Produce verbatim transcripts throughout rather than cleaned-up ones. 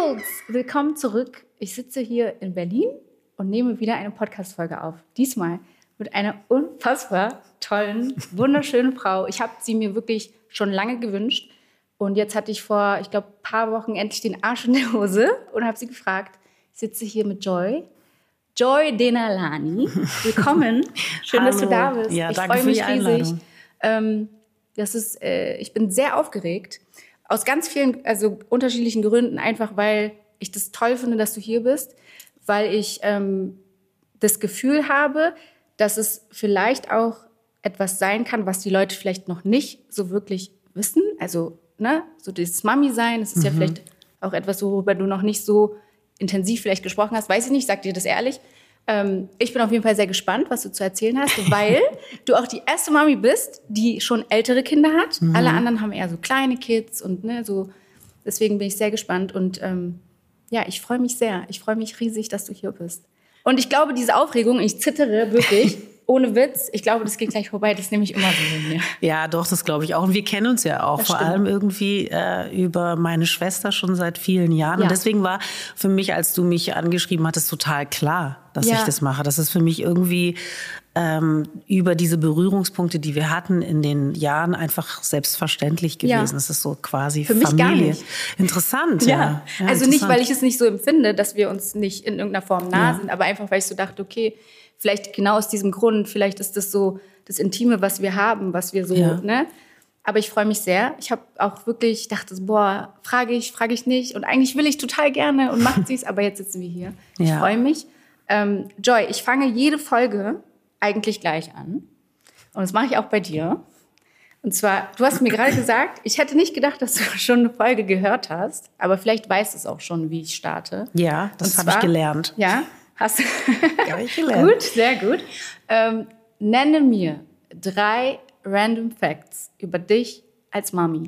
Mädels, willkommen zurück. Ich sitze hier in Berlin und nehme wieder eine Podcast-Folge auf. Diesmal mit einer unfassbar tollen, wunderschönen Frau. Ich habe sie mir wirklich schon lange gewünscht. Und jetzt hatte ich vor, ich glaube, ein paar Wochen endlich den Arsch in der Hose und habe sie gefragt. Ich sitze hier mit Joy. Joy Denalani. Willkommen. Schön, Hallo. Dass du da bist. Ja, ich danke freue mich für die riesig. Einladung. Ähm, das ist, äh, ich bin sehr aufgeregt. Aus ganz vielen, also unterschiedlichen Gründen. Einfach, weil ich das toll finde, dass du hier bist. Weil ich ähm, das Gefühl habe, dass es vielleicht auch etwas sein kann, was die Leute vielleicht noch nicht so wirklich wissen. Also, ne, so dieses Mami-Sein, das ist mhm. ja vielleicht auch etwas, worüber du noch nicht so intensiv vielleicht gesprochen hast. Weiß ich nicht, sag dir das ehrlich. Ähm, ich bin auf jeden Fall sehr gespannt, was du zu erzählen hast, weil du auch die erste Mami bist, die schon ältere Kinder hat. Mhm. Alle anderen haben eher so kleine Kids und ne, so. Deswegen bin ich sehr gespannt und ähm, ja, ich freue mich sehr. Ich freue mich riesig, dass du hier bist. Und ich glaube, diese Aufregung, ich zittere wirklich, ohne Witz. Ich glaube, das geht gleich vorbei. Das nehme ich immer so mit mir. Ja, doch, das glaube ich auch. Und wir kennen uns ja auch. Das vor stimmt. allem irgendwie äh, über meine Schwester schon seit vielen Jahren. Ja. Und deswegen war für mich, als du mich angeschrieben hattest, total klar, dass ja. ich das mache. Das ist für mich irgendwie ähm, über diese Berührungspunkte, die wir hatten in den Jahren, einfach selbstverständlich gewesen. Ja. Das ist so quasi für Familie. Mich gar nicht. Interessant, ja. ja. ja also interessant. Nicht, weil ich es nicht so empfinde, dass wir uns nicht in irgendeiner Form nah ja. sind, aber einfach, weil ich so dachte, okay, vielleicht genau aus diesem Grund, vielleicht ist das so das Intime, was wir haben, was wir so, ja. ne? Aber ich freue mich sehr. Ich habe auch wirklich, ich dachte, boah, frage ich, frage ich nicht. Und eigentlich will ich total gerne und macht sie es, aber jetzt sitzen wir hier. Ich ja. freue mich. Ähm, Joy, ich fange jede Folge eigentlich gleich an. Und das mache ich auch bei dir. Und zwar, du hast mir gerade gesagt, ich hätte nicht gedacht, dass du schon eine Folge gehört hast. Aber vielleicht weißt du es auch schon, wie ich starte. Ja, das habe ich gelernt. Ja, hast du? Ja, ich gelernt. Gut, sehr gut. Ähm, nenne mir drei Random Facts über dich als Mami.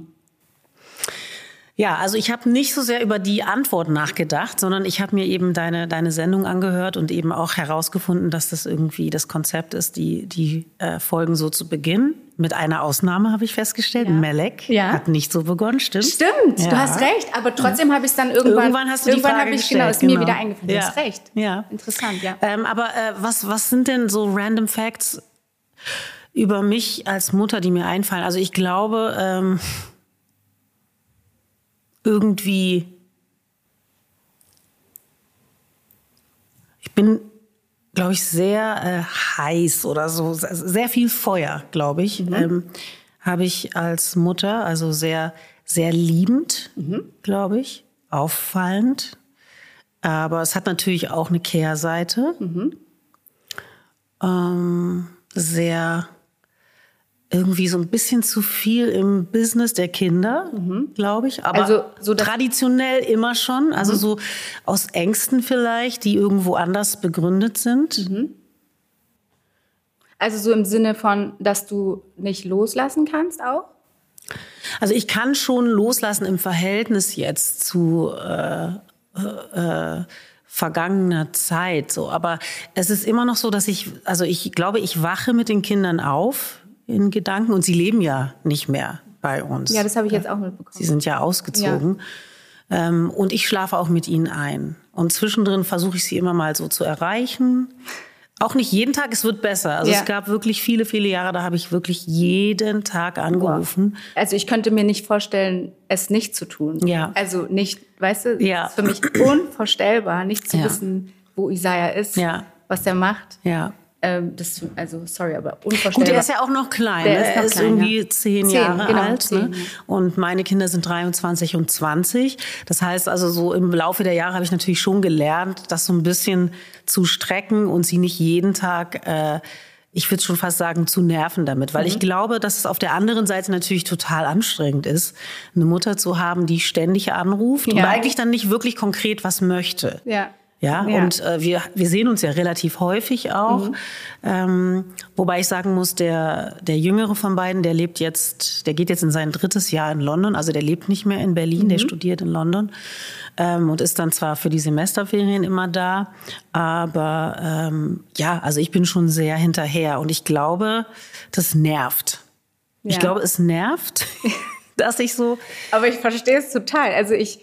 Ja, also ich habe nicht so sehr über die Antwort nachgedacht, sondern ich habe mir eben deine, deine Sendung angehört und eben auch herausgefunden, dass das irgendwie das Konzept ist, die, die äh, Folgen so zu beginnen. Mit einer Ausnahme habe ich festgestellt. Ja. Melek ja. hat nicht so begonnen, stimmt? Stimmt, ja. du hast recht. Aber trotzdem habe ich es dann irgendwann... Irgendwann hast du die Frage ich, gestellt. Genau, ist genau. mir wieder eingefallen. Ja. Du hast recht. Ja. Interessant, ja. Ähm, aber äh, was, was sind denn so Random Facts über mich als Mutter, die mir einfallen? Also ich glaube... Ähm, irgendwie, ich bin, glaube ich, sehr äh, heiß oder so, sehr viel Feuer, glaube ich, mhm. ähm, habe ich als Mutter, also sehr, sehr liebend, mhm. glaube ich, auffallend. Aber es hat natürlich auch eine Kehrseite, mhm. ähm, sehr... irgendwie so ein bisschen zu viel im Business der Kinder, mhm. glaube ich. Aber also, so traditionell immer schon. Also mhm. so aus Ängsten vielleicht, die irgendwo anders begründet sind. Mhm. Also so im Sinne von, dass du nicht loslassen kannst auch? Also ich kann schon loslassen im Verhältnis jetzt zu äh, äh, vergangener Zeit. So. Aber es ist immer noch so, dass ich, also ich glaube, ich wache mit den Kindern auf, in Gedanken. Und sie leben ja nicht mehr bei uns. Ja, das habe ich jetzt auch mitbekommen. Sie sind ja ausgezogen. Ja. Ähm, und ich schlafe auch mit ihnen ein. Und zwischendrin versuche ich sie immer mal so zu erreichen. Auch nicht jeden Tag, es wird besser. Also ja. es gab wirklich viele, viele Jahre, da habe ich wirklich jeden Tag angerufen. Wow. Also ich könnte mir nicht vorstellen, es nicht zu tun. Ja. Also nicht, weißt du, ja. es ist für mich unvorstellbar, nicht zu ja. wissen, wo Isaiah ist, ja. was er macht. Ja. Das, also sorry, aber unvorstellbar. Gut, er ist ja auch noch klein. Der ist noch er ist klein, irgendwie ja. zehn, zehn Jahre genau, alt. zehn, Ne? ja. Und meine Kinder sind dreiundzwanzig und zwanzig. Das heißt also, so im Laufe der Jahre habe ich natürlich schon gelernt, das so ein bisschen zu strecken und sie nicht jeden Tag, äh, ich würde schon fast sagen, zu nerven damit. Weil mhm. ich glaube, dass es auf der anderen Seite natürlich total anstrengend ist, eine Mutter zu haben, die ständig anruft ja. und eigentlich dann nicht wirklich konkret was möchte. Ja. Ja, ja, und äh, wir, wir sehen uns ja relativ häufig auch. Mhm. Ähm, wobei ich sagen muss, der, der Jüngere von beiden, der lebt jetzt, der geht jetzt in sein drittes Jahr in London. Also der lebt nicht mehr in Berlin, mhm. der studiert in London. Ähm, und ist dann zwar für die Semesterferien immer da, aber ähm, ja, also ich bin schon sehr hinterher. Und ich glaube, das nervt. Ja. Ich glaube, es nervt, dass ich so... Aber ich verstehe es total. Also ich...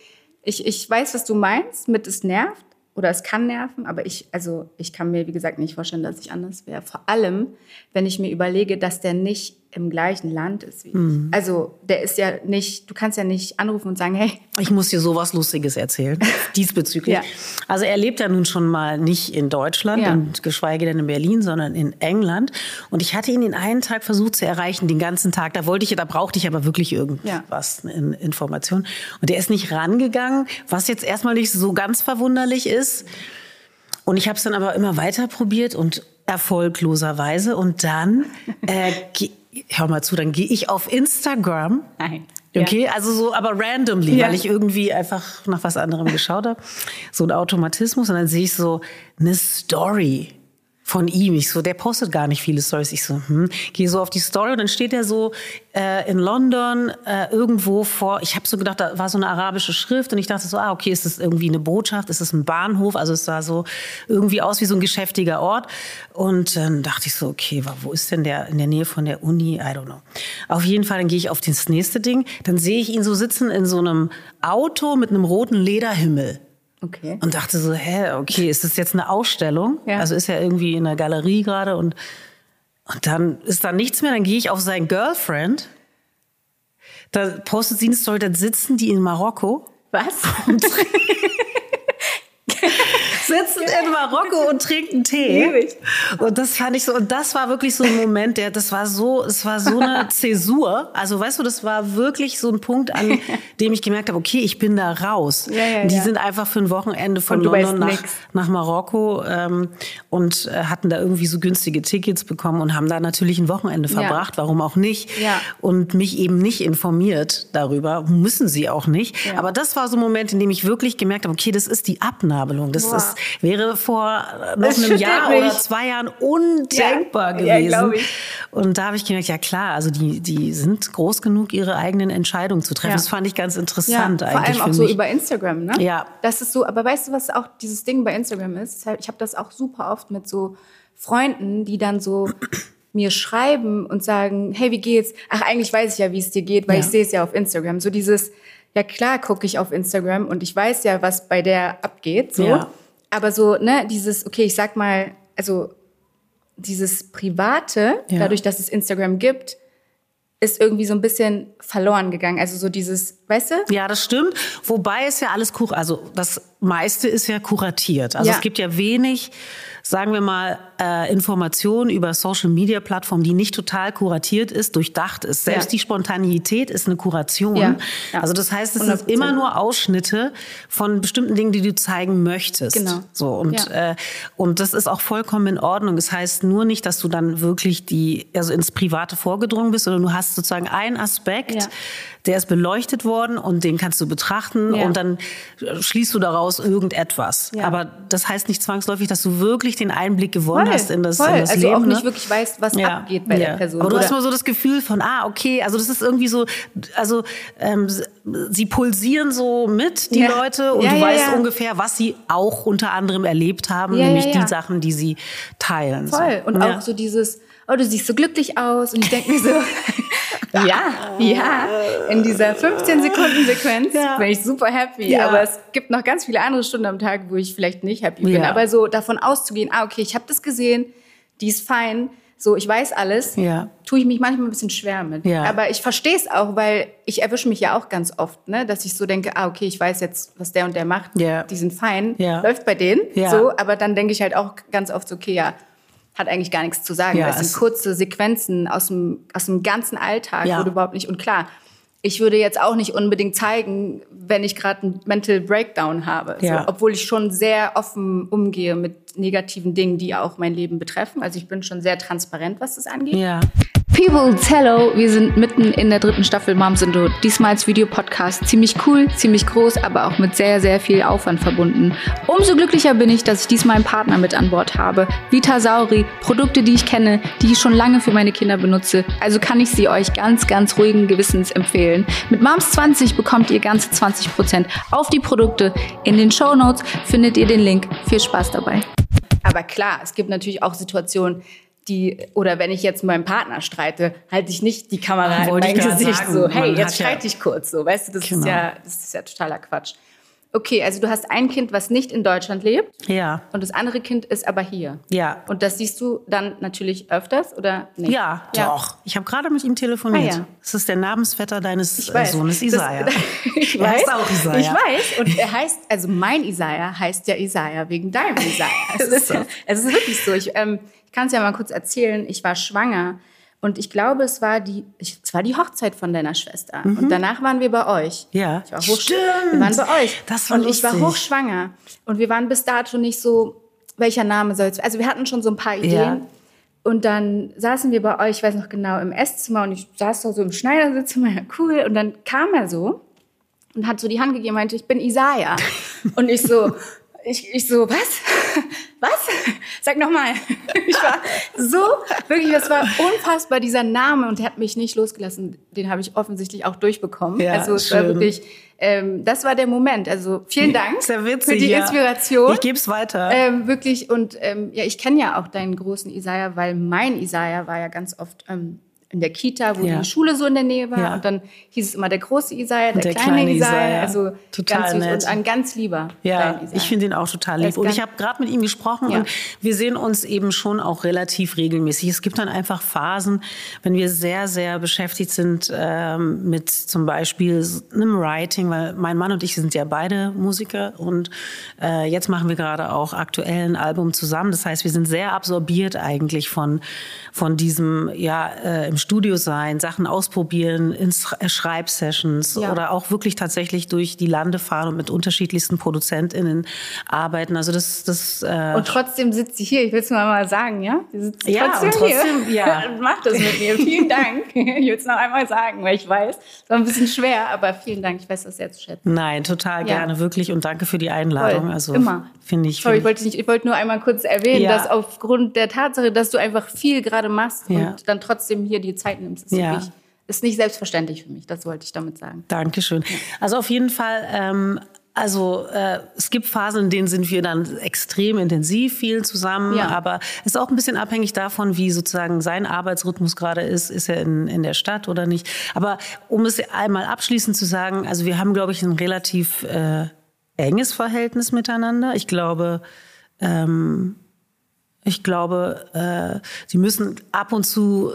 Ich, ich weiß, was du meinst mit es nervt oder es kann nerven, aber ich, also ich kann mir, wie gesagt, nicht vorstellen, dass ich anders wäre. Vor allem, wenn ich mir überlege, dass der nicht im gleichen Land ist wie ich. Mhm. Also der ist ja nicht, du kannst ja nicht anrufen und sagen, hey. Ich muss dir sowas Lustiges erzählen, diesbezüglich. Ja. Also er lebt ja nun schon mal nicht in Deutschland, ja. und geschweige denn in Berlin, sondern in England. Und ich hatte ihn den einen Tag versucht zu erreichen, den ganzen Tag. Da wollte ich, da brauchte ich aber wirklich irgendwas, ja. in Information. Und der ist nicht rangegangen, was jetzt erstmal nicht so ganz verwunderlich ist. Und ich habe es dann aber immer weiter probiert und erfolgloserweise. Und dann, äh, hör mal zu, dann gehe ich auf Instagram. Nein. Okay, ja. also so, aber randomly, ja. weil ich irgendwie einfach nach was anderem geschaut habe. So ein Automatismus. Und dann sehe ich so eine Story von ihm. Ich so, der postet gar nicht viele Stories. Ich so, hm, gehe so auf die Story und dann steht er so äh, in London äh, irgendwo vor. Ich habe so gedacht, da war so eine arabische Schrift und ich dachte so, ah, okay, ist das irgendwie eine Botschaft? Ist das ein Bahnhof? Also es sah so irgendwie aus wie so ein geschäftiger Ort. Und dann dachte ich so, okay, wo ist denn der? In der Nähe von der Uni? I don't know. Auf jeden Fall, dann gehe ich auf das nächste Ding. Dann sehe ich ihn so sitzen in so einem Auto mit einem roten Lederhimmel. Okay. Und dachte so, hä, okay, ist das jetzt eine Ausstellung? Ja. Also ist ja irgendwie in der Galerie gerade und, und dann ist da nichts mehr. Dann gehe ich auf sein Girlfriend. Da postet sie eine Story, dann sitzen die in Marokko. Was? Und sitzen in Marokko und trinken Tee. Ewig. Und das fand ich so, und das war wirklich so ein Moment, der, das war so, es war so eine Zäsur. Also weißt du, das war wirklich so ein Punkt, an dem ich gemerkt habe, okay, ich bin da raus. Ja, ja, die ja. sind einfach für ein Wochenende von London nach, nach Marokko ähm, und äh, hatten da irgendwie so günstige Tickets bekommen und haben da natürlich ein Wochenende verbracht, ja. warum auch nicht. Ja. Und mich eben nicht informiert darüber, müssen sie auch nicht. Ja. Aber das war so ein Moment, in dem ich wirklich gemerkt habe, okay, das ist die Abnabelung. Das Boah. ist wäre vor noch das einem Jahr mich. oder zwei Jahren undenkbar ja, gewesen. Ja, ich. Und da habe ich gemerkt, ja klar, also die, die sind groß genug, ihre eigenen Entscheidungen zu treffen. Ja. Das fand ich ganz interessant ja, eigentlich. Vor allem für auch mich. so über Instagram, ne? Ja. Das ist so, aber weißt du, was auch dieses Ding bei Instagram ist? Ich habe das auch super oft mit so Freunden, die dann so mir schreiben und sagen, hey, wie geht's? Ach, eigentlich weiß ich ja, wie es dir geht, weil ja. ich sehe es ja auf Instagram. So dieses, ja klar gucke ich auf Instagram und ich weiß ja, was bei der abgeht, so. Ja. Aber so, ne, dieses, okay, ich sag mal, also dieses Private, ja. dadurch, dass es Instagram gibt, ist irgendwie so ein bisschen verloren gegangen. Also so dieses, weißt du? Ja, das stimmt. Wobei es ja alles, kur- also das meiste ist ja kuratiert. Also ja. es gibt ja wenig, sagen wir mal, äh, Informationen über Social-Media-Plattformen, die nicht total kuratiert ist, durchdacht ist. Selbst ja. die Spontaneität ist eine Kuration. Ja. Ja. Also das heißt, es sind immer nur Ausschnitte von bestimmten Dingen, die du zeigen möchtest. Genau. So, und, ja. äh, und das ist auch vollkommen in Ordnung. Das heißt nur nicht, dass du dann wirklich die, also ins Private vorgedrungen bist, sondern du hast sozusagen einen Aspekt, ja. der ist beleuchtet worden und den kannst du betrachten ja. und dann schließt du daraus irgendetwas. Ja. Aber das heißt nicht zwangsläufig, dass du wirklich den Einblick gewonnen voll, hast in das, voll. in das also Leben. Also auch nicht ne? wirklich weißt, was ja. abgeht bei ja. der Person. Aber du oder? hast mal so das Gefühl von, ah, okay, also das ist irgendwie so, also ähm, sie pulsieren so mit, die ja. Leute, und ja, du ja, weißt ja. ungefähr, was sie auch unter anderem erlebt haben, ja, nämlich ja, ja. die Sachen, die sie teilen. Voll. So. Und ja. auch so dieses, oh, du siehst so glücklich aus. Und ich denke mir so, ja, ja, in dieser fünfzehn-Sekunden-Sequenz ja. bin ich super happy. Ja. Aber es gibt noch ganz viele andere Stunden am Tag, wo ich vielleicht nicht happy bin. Ja. Aber so davon auszugehen, ah, okay, ich habe das gesehen, die ist fein, so, ich weiß alles, ja. tue ich mich manchmal ein bisschen schwer mit. Ja. Aber ich verstehe es auch, weil ich erwische mich ja auch ganz oft, ne, dass ich so denke, ah, okay, ich weiß jetzt, was der und der macht, ja. die sind fein, ja. läuft bei denen, ja. so, aber dann denke ich halt auch ganz oft so, okay, ja, hat eigentlich gar nichts zu sagen. Ja, das sind kurze Sequenzen aus dem, aus dem ganzen Alltag, ja. wo du überhaupt nicht, und klar, ich würde jetzt auch nicht unbedingt zeigen, wenn ich gerade einen Mental Breakdown habe. Ja. So, obwohl ich schon sehr offen umgehe mit negativen Dingen, die auch mein Leben betreffen. Also ich bin schon sehr transparent, was das angeht. Ja. Peoples, hello! Wir sind mitten in der dritten Staffel Moms in Not. Diesmal als Videopodcast. Ziemlich cool, ziemlich groß, aber auch mit sehr, sehr viel Aufwand verbunden. Umso glücklicher bin ich, dass ich diesmal einen Partner mit an Bord habe. Vita Sauri, Produkte, die ich kenne, die ich schon lange für meine Kinder benutze. Also kann ich sie euch ganz, ganz ruhigen Gewissens empfehlen. Mit Moms zwanzig bekommt ihr ganze zwanzig Prozent auf die Produkte. In den Shownotes findet ihr den Link. Viel Spaß dabei. Aber klar, es gibt natürlich auch Situationen, die, oder wenn ich jetzt mit meinem Partner streite, halte ich nicht die Kamera in mein Gesicht sagen. So, hey, Man jetzt ja streite ich kurz, so, weißt du, das genau. ist ja, das ist ja totaler Quatsch. Okay, also du hast ein Kind, was nicht in Deutschland lebt. Ja. Und das andere Kind ist aber hier. Ja. Und das siehst du dann natürlich öfters, oder nicht? Ja, ja. Doch. Ich habe gerade mit ihm telefoniert. Ah, ja. Das ist der Namensvetter deines Sohnes Isaiah. Das, ich er weiß. heißt auch Isaiah. Ich weiß. Und er heißt, also mein Isaiah heißt ja Isaiah wegen deinem Isaiah. Es ist, ja, es ist wirklich so. Ich, ähm, ich kann es ja mal kurz erzählen. Ich war schwanger. Und ich glaube, es war die, es war die Hochzeit von deiner Schwester. Mhm. Und danach waren wir bei euch. Ja, ich war hoch, stimmt. Wir waren bei euch. Das war und lustig. Ich war hochschwanger. Und wir waren bis dato nicht so, welcher Name soll es? Also wir hatten schon so ein paar Ideen. Ja. Und dann saßen wir bei euch, ich weiß noch genau, im Esszimmer. Und ich saß da so im Schneidersitzzimmer, ja cool. Und dann kam er so und hat so die Hand gegeben und meinte, ich bin Isaiah. Und ich so... Ich, ich so, was? Was? Sag nochmal. Ich war so, wirklich, das war unfassbar, dieser Name. Und der hat mich nicht losgelassen. Den habe ich offensichtlich auch durchbekommen. Ja, also es schön. war wirklich, ähm, das war der Moment. Also vielen Dank Sehr witzig, für die ja. Inspiration. Ich gebe es weiter. Ähm, wirklich, und ähm, ja, ich kenne ja auch deinen großen Isaiah, weil mein Isaiah war ja ganz oft... Ähm, in der Kita, wo ja. die Schule so in der Nähe war. Ja. Und dann hieß es immer der große Isaiah, der, der kleine, kleine Isaiah. Isaiah. Also total ganz süß nett. Und ein ganz lieber. Ja, ich finde ihn auch total lieb. Und ich habe gerade mit ihm gesprochen ja. und wir sehen uns eben schon auch relativ regelmäßig. Es gibt dann einfach Phasen, wenn wir sehr, sehr beschäftigt sind ähm, mit zum Beispiel einem Writing, weil mein Mann und ich sind ja beide Musiker und äh, jetzt machen wir gerade auch aktuell ein Album zusammen. Das heißt, wir sind sehr absorbiert eigentlich von, von diesem, ja, äh, im Studio sein, Sachen ausprobieren, in Schreibsessions ja. oder auch wirklich tatsächlich durch die Lande fahren und mit unterschiedlichsten ProduzentInnen arbeiten. Also das, das äh und trotzdem sitzt sie hier. Ich will es mal mal sagen, ja? Sie sitzt ja, trotzdem, trotzdem hier. Ja. Macht das mit mir. Vielen Dank. Ich will es noch einmal sagen, weil ich weiß, es war ein bisschen schwer, aber vielen Dank. Ich weiß das sehr zu schätzen. Nein, total ja. gerne, wirklich. Und danke für die Einladung. Voll. Also immer. Finde ich. Sorry, find ich wollte nicht, ich wollte nur einmal kurz erwähnen, ja. dass aufgrund der Tatsache, dass du einfach viel gerade machst ja. und dann trotzdem hier die Zeit nimmst, ist, ja. wirklich, ist nicht selbstverständlich für mich. Das wollte ich damit sagen. Dankeschön. Ja. Also auf jeden Fall, ähm, also äh, es gibt Phasen, in denen sind wir dann extrem intensiv viel zusammen, ja. aber es ist auch ein bisschen abhängig davon, wie sozusagen sein Arbeitsrhythmus gerade ist. Ist er in, in der Stadt oder nicht? Aber um es einmal abschließend zu sagen, also wir haben, glaube ich, ein relativ äh, enges Verhältnis miteinander. Ich glaube, ähm, ich glaube, äh, sie müssen ab und zu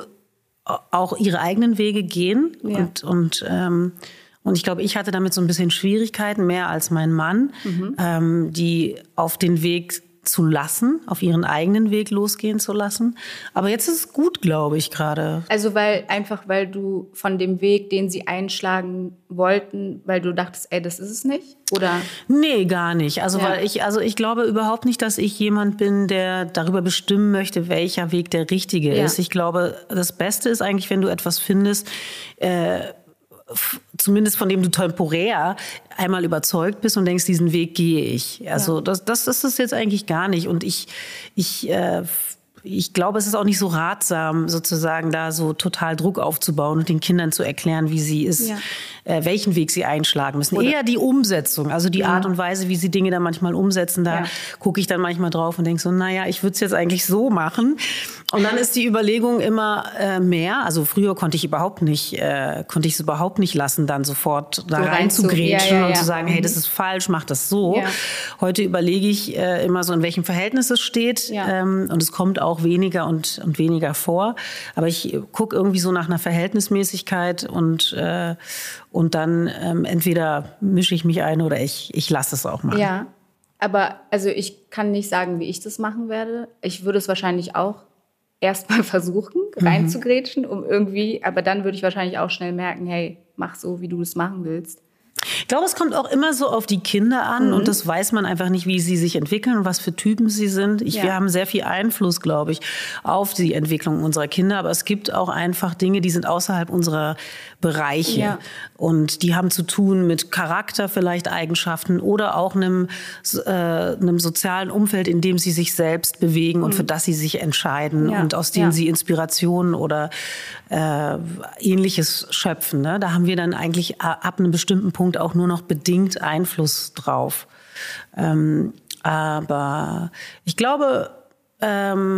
auch ihre eigenen Wege gehen. Ja. Und, und, ähm, und ich glaube, ich hatte damit so ein bisschen Schwierigkeiten, mehr als mein Mann, mhm. ähm, die auf den Weg zu lassen, auf ihren eigenen Weg losgehen zu lassen. Aber jetzt ist es gut, glaube ich, gerade. Also weil einfach, weil du von dem Weg, den sie einschlagen wollten, weil du dachtest, ey, das ist es nicht? Oder? Nee, gar nicht. Also, ja. weil ich, also ich glaube überhaupt nicht, dass ich jemand bin, der darüber bestimmen möchte, welcher Weg der richtige ja. ist. Ich glaube, das Beste ist eigentlich, wenn du etwas findest, äh, zumindest von dem du temporär einmal überzeugt bist und denkst, diesen Weg gehe ich. Also ja. das, das ist es jetzt eigentlich gar nicht. Und ich, ich, äh, ich glaube, es ist auch nicht so ratsam, sozusagen da so total Druck aufzubauen und den Kindern zu erklären, wie sie es, ja. äh, welchen Weg sie einschlagen müssen. Oder eher die Umsetzung, also die ja. Art und Weise, wie sie Dinge dann manchmal umsetzen. Da ja. gucke ich dann manchmal drauf und denke so, naja, ich würde es jetzt eigentlich so machen. Und dann ist die Überlegung immer äh, mehr. Also früher konnte ich überhaupt nicht, äh, konnte ich es überhaupt nicht lassen, dann sofort da so rein zu grätschen ja, ja, ja. und zu sagen, hey, das ist falsch, mach das so. Ja. Heute überlege ich äh, immer so, in welchem Verhältnis es steht. Ja. Ähm, und es kommt auch weniger und, und weniger vor. Aber ich gucke irgendwie so nach einer Verhältnismäßigkeit und, äh, und dann ähm, entweder mische ich mich ein oder ich, ich lasse es auch machen. Ja, aber also ich kann nicht sagen, wie ich das machen werde. Ich würde es wahrscheinlich auch erstmal versuchen, reinzugrätschen, um irgendwie, aber dann würde ich wahrscheinlich auch schnell merken, hey, mach so, wie du es machen willst. Ich glaube, es kommt auch immer so auf die Kinder an mhm. und das weiß man einfach nicht, wie sie sich entwickeln und was für Typen sie sind. Ich, ja. Wir haben sehr viel Einfluss, glaube ich, auf die Entwicklung unserer Kinder, aber es gibt auch einfach Dinge, die sind außerhalb unserer Bereiche ja. und die haben zu tun mit Charakter, vielleicht Eigenschaften oder auch einem, äh, einem sozialen Umfeld, in dem sie sich selbst bewegen mhm. und für das sie sich entscheiden ja. und aus denen ja. sie Inspirationen oder äh, Ähnliches schöpfen. Ne? Da haben wir dann eigentlich ab einem bestimmten Punkt auch nur noch bedingt Einfluss drauf. Ähm, aber ich glaube, ähm,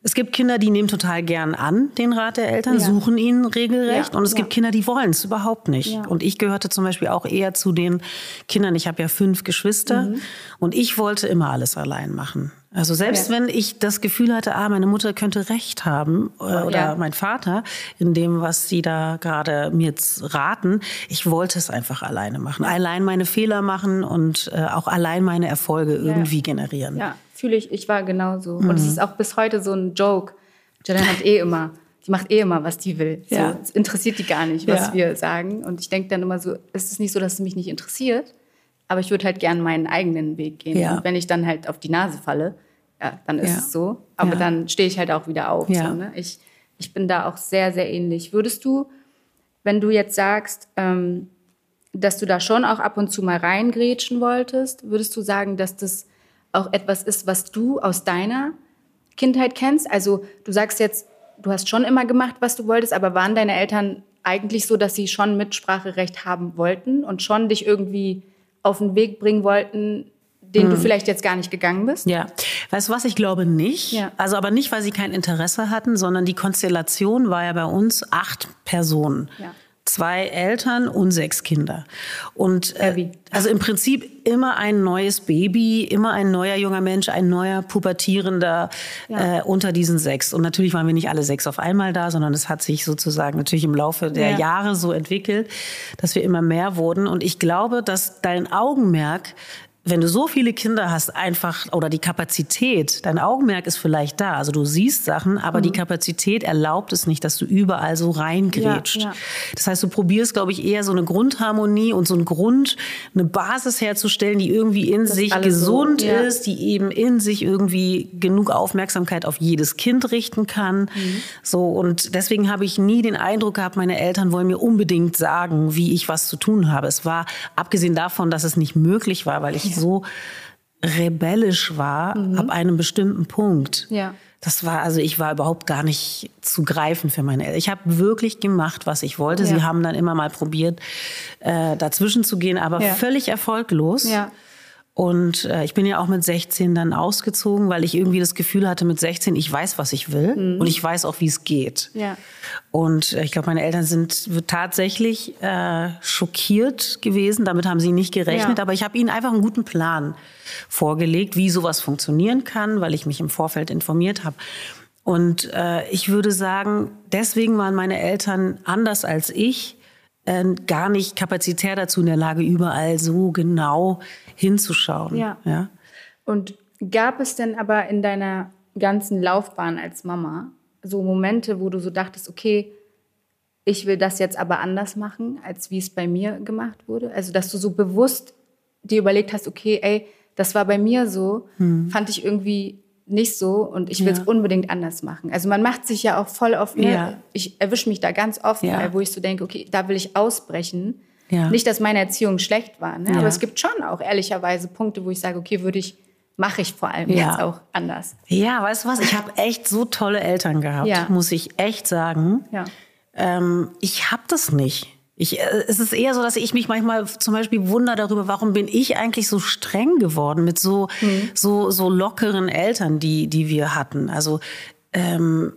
Es gibt Kinder, die nehmen total gern an den Rat der Eltern, Ja. suchen ihn regelrecht. Ja, Und es ja. gibt Kinder, die wollen es überhaupt nicht. Ja. Und ich gehörte zum Beispiel auch eher zu den Kindern, ich habe ja fünf Geschwister. Mhm. Und ich wollte immer alles allein machen. Also selbst Ja. wenn ich das Gefühl hatte, ah, meine Mutter könnte recht haben äh, oder Ja. mein Vater in dem, was sie da gerade mir jetzt raten, ich wollte es einfach alleine machen. Allein meine Fehler machen und äh, auch allein meine Erfolge irgendwie generieren. Ja, fühle ich, ich war genauso. Und es ist auch bis heute so ein Joke. Jalen hat eh immer, die macht eh immer, was die will. So, Ja. es interessiert die gar nicht, was Ja. wir sagen. Und ich denke dann immer so, es ist nicht so, dass es mich nicht interessiert, aber ich würde halt gern meinen eigenen Weg gehen. Ja. Und wenn ich dann halt auf die Nase falle, ja, dann ist Ja. es so. Aber Ja. dann stehe ich halt auch wieder auf. Ja. So, ne? ich, ich bin da auch sehr, sehr ähnlich. Würdest du, wenn du jetzt sagst, ähm, dass du da schon auch ab und zu mal reingrätschen wolltest, würdest du sagen, dass das auch etwas ist, was du aus deiner Kindheit kennst? Also du sagst jetzt, du hast schon immer gemacht, was du wolltest, aber waren deine Eltern eigentlich so, dass sie schon Mitspracherecht haben wollten und schon dich irgendwie auf den Weg bringen wollten, den du vielleicht jetzt gar nicht gegangen bist? Ja, weißt du was, ich glaube nicht. Ja. Also aber nicht, weil sie kein Interesse hatten, sondern die Konstellation war ja bei uns acht Personen. Ja. Zwei Eltern und sechs Kinder. Und äh, Heavy. also im Prinzip immer ein neues Baby, immer ein neuer junger Mensch, ein neuer Pubertierender Ja. äh, unter diesen sechs. Und natürlich waren wir nicht alle sechs auf einmal da, sondern es hat sich sozusagen natürlich im Laufe der Ja. Jahre so entwickelt, dass wir immer mehr wurden. Und ich glaube, dass dein Augenmerk, wenn du so viele Kinder hast, einfach, oder die Kapazität, dein Augenmerk ist vielleicht da, also du siehst Sachen, aber Mhm. die Kapazität erlaubt es nicht, dass du überall so reingrätscht. Ja, ja. Das heißt, du probierst, glaube ich, eher so eine Grundharmonie und so einen Grund, eine Basis herzustellen, die irgendwie in Dass sich alle gesund so, ja. ist, die eben in sich irgendwie genug Aufmerksamkeit auf jedes Kind richten kann. Mhm. So, und deswegen habe ich nie den Eindruck gehabt, meine Eltern wollen mir unbedingt sagen, wie ich was zu tun habe. Es war, abgesehen davon, dass es nicht möglich war, weil ich so rebellisch war ab einem bestimmten Punkt. Ja. Das war, also ich war überhaupt gar nicht zu greifen für meine Eltern. Ich habe wirklich gemacht, was ich wollte. Ja. Sie haben dann immer mal probiert, äh, dazwischen zu gehen, aber Ja. völlig erfolglos. Ja. Und äh, ich bin ja auch mit sechzehn dann ausgezogen, weil ich irgendwie das Gefühl hatte, mit sechzehn, ich weiß, was ich will Mhm. und ich weiß auch, wie es geht. Ja. Und äh, ich glaube, meine Eltern sind tatsächlich äh, schockiert gewesen. Damit haben sie nicht gerechnet. Ja. Aber ich habe ihnen einfach einen guten Plan vorgelegt, wie sowas funktionieren kann, weil ich mich im Vorfeld informiert habe. Und äh, ich würde sagen, deswegen waren meine Eltern anders als ich äh, gar nicht kapazitär dazu in der Lage, überall so genau hinzuschauen. Ja. Ja? Und gab es denn aber in deiner ganzen Laufbahn als Mama so Momente, wo du so dachtest, okay, ich will das jetzt aber anders machen, als wie es bei mir gemacht wurde? Also, dass du so bewusst dir überlegt hast, okay, ey, das war bei mir so, Hm. fand ich irgendwie nicht so und ich will es Ja. unbedingt anders machen. Also man macht sich ja auch voll oft, ne? Ja. Ich erwische mich da ganz oft Ja. bei, wo ich so denke, okay, da will ich ausbrechen. Ja. Nicht, dass meine Erziehung schlecht war, ne? Ja. Aber es gibt schon auch ehrlicherweise Punkte, wo ich sage, okay, würde ich, mache ich vor allem Ja. jetzt auch anders. Ja, weißt du was? Ich habe echt so tolle Eltern gehabt, Ja. muss ich echt sagen. Ja. Ähm, ich habe das nicht. Ich, äh, es ist eher so, dass ich mich manchmal zum Beispiel wundere darüber, warum bin ich eigentlich so streng geworden mit so, Mhm. so, so lockeren Eltern, die, die wir hatten. Also, ähm,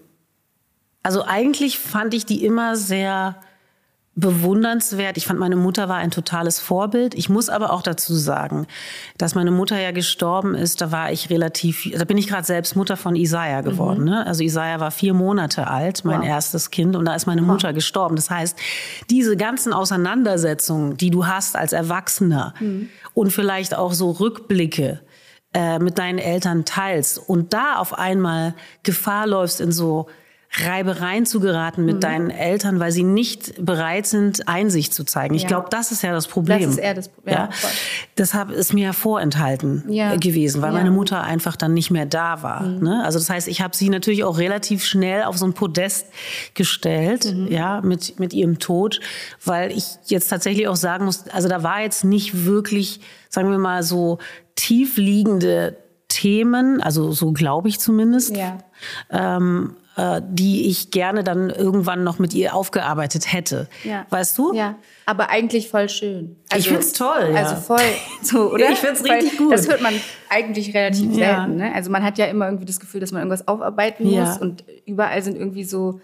also eigentlich fand ich die immer sehr bewundernswert. Ich fand, meine Mutter war ein totales Vorbild. Ich muss aber auch dazu sagen, dass meine Mutter ja gestorben ist, da war ich relativ, da bin ich gerade selbst Mutter von Isaiah geworden. Mhm. Ne? Also Isaiah war vier Monate alt, mein Wow. erstes Kind, und da ist meine Mutter gestorben. Das heißt, diese ganzen Auseinandersetzungen, die du hast als Erwachsener Mhm. und vielleicht auch so Rückblicke äh, mit deinen Eltern teilst und da auf einmal Gefahr läufst, in so Reibereien zu geraten mit Mhm. deinen Eltern, weil sie nicht bereit sind, Einsicht zu zeigen. Ich Ja. glaube, das ist ja das Problem. Das ist eher das Problem. Ja, voll. Deshalb ist mir ja vorenthalten Ja. äh, gewesen, weil Ja. meine Mutter einfach dann nicht mehr da war. Mhm. Ne? Also das heißt, ich habe sie natürlich auch relativ schnell auf so ein Podest gestellt, Mhm. ja, mit, mit ihrem Tod, weil ich jetzt tatsächlich auch sagen muss, also da war jetzt nicht wirklich, sagen wir mal, so tiefliegende Themen, also so glaube ich zumindest. Ja. Ähm, äh, die ich gerne dann irgendwann noch mit ihr aufgearbeitet hätte. Ja. Weißt du? Ja, aber eigentlich voll schön. Also, ich find's toll, ja. Also voll so, oder? Ich find's richtig gut. Das hört man eigentlich relativ Ja. selten. Ne? Also man hat ja immer irgendwie das Gefühl, dass man irgendwas aufarbeiten Ja. muss und überall sind irgendwie so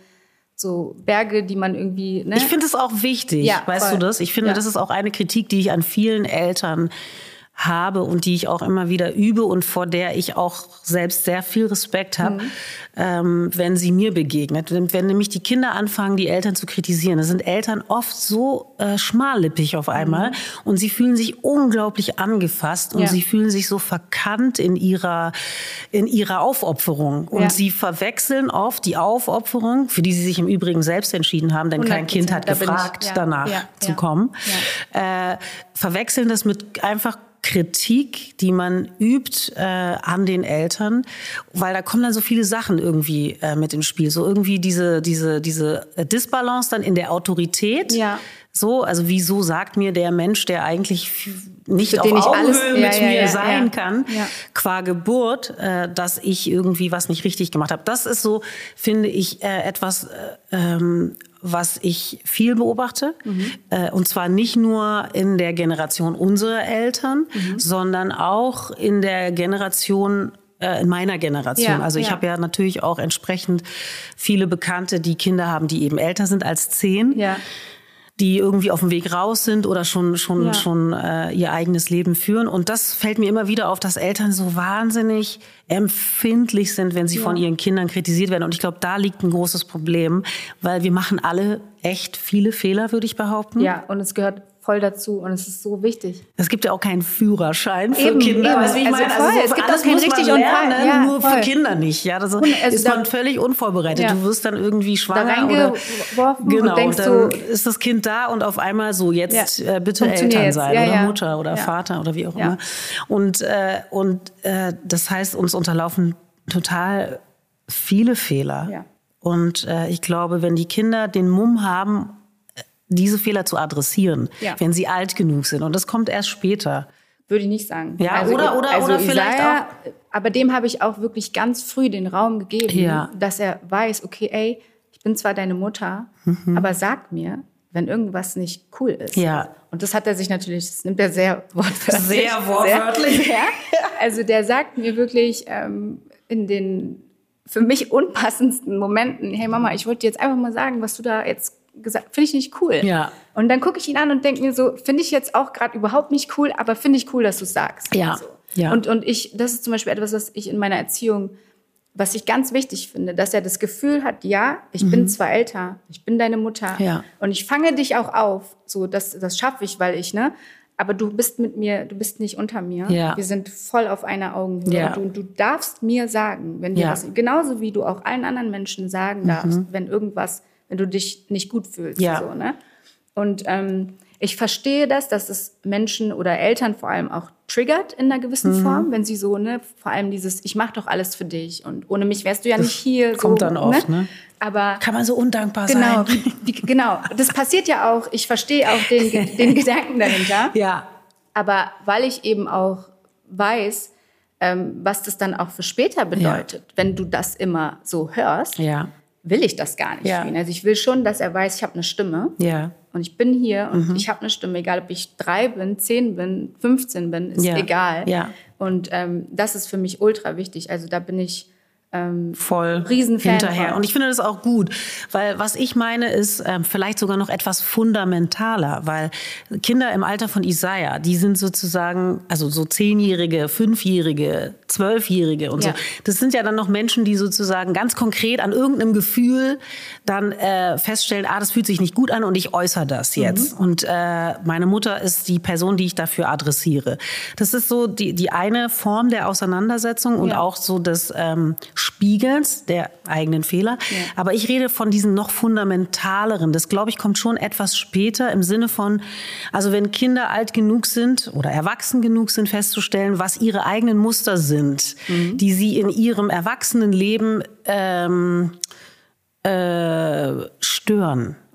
so Berge, die man irgendwie... Ne? Ich finde es auch wichtig, Ja, weißt voll. du das? Ich finde, Ja. das ist auch eine Kritik, die ich an vielen Eltern habe und die ich auch immer wieder übe und vor der ich auch selbst sehr viel Respekt habe, mhm. ähm, wenn sie mir begegnet. Wenn, wenn nämlich die Kinder anfangen, die Eltern zu kritisieren, da sind Eltern oft so äh, schmallippig auf einmal mhm. und sie fühlen sich unglaublich angefasst und ja. sie fühlen sich so verkannt in ihrer, in ihrer Aufopferung. Und ja. sie verwechseln oft die Aufopferung, für die sie sich im Übrigen selbst entschieden haben, denn kein Kind hat gefragt, ja. danach ja. zu ja. kommen, ja. äh, verwechseln das mit einfach Kritik, die man übt äh, an den Eltern, weil da kommen dann so viele Sachen irgendwie äh, mit ins Spiel. So irgendwie diese, diese, diese Disbalance dann in der Autorität. Ja. So, also wieso sagt mir der Mensch, der eigentlich nicht Für auf den ich Augenhöhe alles- mit ja, ja, mir ja, sein ja. kann, Ja. qua Geburt, äh, dass ich irgendwie was nicht richtig gemacht habe. Das ist so, finde ich, äh, etwas, äh, ähm, was ich viel beobachte. Mhm. Äh, und zwar nicht nur in der Generation unserer Eltern, mhm. sondern auch in der Generation in meiner Generation. Ja, also ich ja. habe ja natürlich auch entsprechend viele Bekannte, die Kinder haben, die eben älter sind als zehn. Ja. Die irgendwie auf dem Weg raus sind oder schon schon Ja. schon äh, ihr eigenes Leben führen. Und das fällt mir immer wieder auf, dass Eltern so wahnsinnig empfindlich sind, wenn sie Ja. von ihren Kindern kritisiert werden. Und ich glaube, da liegt ein großes Problem, weil wir machen alle echt viele Fehler, würde ich behaupten. Ja, und es gehört voll dazu und es ist so wichtig. Es gibt ja auch keinen Führerschein für Eben, Kinder. eben. Weißt du, wie ich Also meine? voll. Also so Es für gibt alles auch kein muss man richtig und lernen, falsch. Ja, nur voll. für Kinder nicht. Ja, also, Also ist da- man völlig unvorbereitet. Ja. Du wirst dann irgendwie Da schwanger oder reingeworfen genau, und denkst dann so, ist das Kind da und auf einmal so, jetzt Ja. äh, bitte Funktioniert Eltern jetzt. sein Ja, oder ja. Mutter oder Ja. Vater oder wie auch Ja. immer. Und, äh, und äh, das heißt, uns unterlaufen total viele Fehler. Ja. Und äh, ich glaube, wenn die Kinder den Mumm haben, diese Fehler zu adressieren, Ja. wenn sie alt genug sind. Und das kommt erst später. würde ich nicht sagen. Ja, oder- oder- oder vielleicht Isaiah, aber dem habe ich auch wirklich ganz früh den Raum gegeben, Ja. dass er weiß, okay, ey, ich bin zwar deine Mutter, aber sag mir, wenn irgendwas nicht cool ist. Ja. Und das hat er sich natürlich, das nimmt er sehr wortwörtlich. Sehr wortwörtlich. Sehr, sehr. Also der sagt mir wirklich ähm, in den für mich unpassendsten Momenten, hey Mama, ich wollte dir jetzt einfach mal sagen, was du da jetzt gesagt, finde ich nicht cool. Ja. Und dann gucke ich ihn an und denke mir so, finde ich jetzt auch gerade überhaupt nicht cool, aber finde ich cool, dass du es sagst. Ja. So. Ja. Und, und ich, das ist zum Beispiel etwas, was ich in meiner Erziehung, was ich ganz wichtig finde, dass er das Gefühl hat, ja, ich bin zwar älter, ich bin deine Mutter Ja. und ich fange dich auch auf, so, das, das schaffe ich, weil ich, ne, aber du bist mit mir, du bist nicht unter mir. Ja. Wir sind voll auf einer Augenhöhe. Ja. Und du, du darfst mir sagen, wenn dir Ja. was, genauso wie du auch allen anderen Menschen sagen darfst, wenn irgendwas, wenn du dich nicht gut fühlst. Ja. So, ne? Und ähm, ich verstehe das, dass es Menschen oder Eltern vor allem auch triggert in einer gewissen Mhm. Form, wenn sie so, ne, vor allem dieses, ich mache doch alles für dich und ohne mich wärst du ja nicht hier. kommt so, dann oft, ne? Aber Kann man so undankbar genau, sein. wie, wie, genau, das passiert ja auch. Ich verstehe auch den, den Gedanken dahinter. Ja. Aber weil ich eben auch weiß, ähm, was das dann auch für später bedeutet, wenn du das immer so hörst, Ja. will ich das gar nicht Ja. für ihn. Also ich will schon, dass er weiß, ich habe eine Stimme Ja. und ich bin hier und Mhm. ich habe eine Stimme, egal ob ich drei bin, zehn bin, fünfzehn bin, ist Ja. egal. Ja. Und ähm, das ist für mich ultra wichtig. Also da bin ich ähm, Voll Riesenfan hinterher. von. Und ich finde das auch gut, weil was ich meine ist ähm, vielleicht sogar noch etwas fundamentaler, weil Kinder im Alter von Isaiah, die sind sozusagen, also so Zehnjährige, Fünfjährige, Zwölfjährige und Ja. so. Das sind ja dann noch Menschen, die sozusagen ganz konkret an irgendeinem Gefühl dann äh, feststellen, ah, das fühlt sich nicht gut an und ich äußere das jetzt. Mhm. Und äh, meine Mutter ist die Person, die ich dafür adressiere. Das ist so die, die eine Form der Auseinandersetzung und Ja. auch so des ähm, Spiegelns der eigenen Fehler. Ja. Aber ich rede von diesen noch fundamentaleren. Das, glaube ich, kommt schon etwas später im Sinne von, also wenn Kinder alt genug sind oder erwachsen genug sind, festzustellen, was ihre eigenen Muster sind, Mhm. die sie in ihrem Erwachsenenleben ähm, äh, stören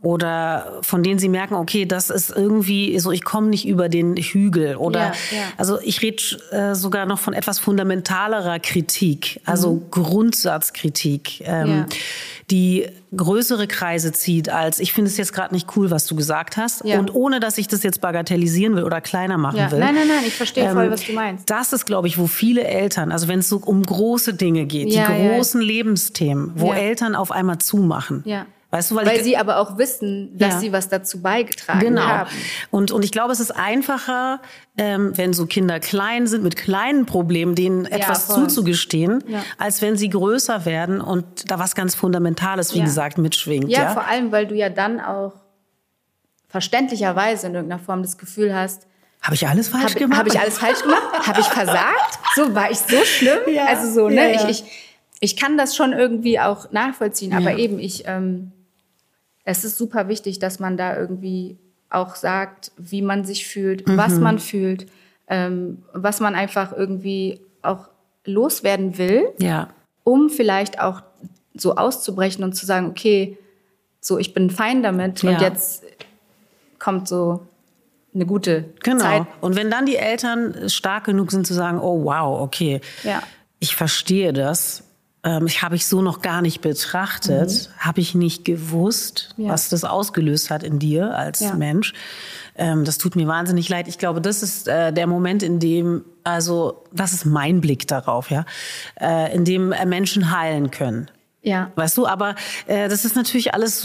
oder von denen sie merken, okay, das ist irgendwie so, ich komme nicht über den Hügel oder Ja, ja. also ich rede äh, sogar noch von etwas fundamentalerer Kritik, also mhm. Grundsatzkritik, ähm, Ja. die größere Kreise zieht als, ich finde es jetzt gerade nicht cool, was du gesagt hast. Ja. Und ohne, dass ich das jetzt bagatellisieren will oder kleiner machen Ja. will. Nein, nein, nein, ich verstehe voll, ähm, was du meinst. Das ist, glaube ich, wo viele Eltern, also wenn es so um große Dinge geht, Ja, die ja. großen Lebensthemen, wo Ja. Eltern auf einmal zumachen. Ja. Weißt du, weil, Weil ich, sie aber auch wissen, dass Ja. sie was dazu beigetragen Genau. haben. Und, und ich glaube, es ist einfacher, ähm, wenn so Kinder klein sind, mit kleinen Problemen, denen etwas voll. zuzugestehen, Ja. als wenn sie größer werden und da was ganz Fundamentales, wie Ja. gesagt, mitschwingt. Ja, Ja, vor allem, weil du ja dann auch verständlicherweise in irgendeiner Form das Gefühl hast, Habe ich alles falsch habe gemacht? hab ich alles falsch gemacht? Habe ich versagt? So, war ich so schlimm? Ja. Also so, ne? Ja, ja. Ich, ich, ich kann das schon irgendwie auch nachvollziehen, aber Ja. eben, ich, ähm, es ist super wichtig, dass man da irgendwie auch sagt, wie man sich fühlt, Mhm. was man fühlt, ähm, was man einfach irgendwie auch loswerden will, Ja. um vielleicht auch so auszubrechen und zu sagen, okay, so ich bin fein damit Ja. und jetzt kommt so eine gute Genau. Zeit. Und wenn dann die Eltern stark genug sind zu sagen, oh wow, okay, Ja. ich verstehe das, ähm, ich habe ich so noch gar nicht betrachtet, habe ich nicht gewusst, Ja. was das ausgelöst hat in dir als Ja. Mensch. Ähm, das tut mir wahnsinnig leid. Ich glaube, das ist äh, der Moment, in dem, also das ist mein Blick darauf, ja, äh, in dem äh, Menschen heilen können. Ja. Weißt du, aber äh, das ist natürlich alles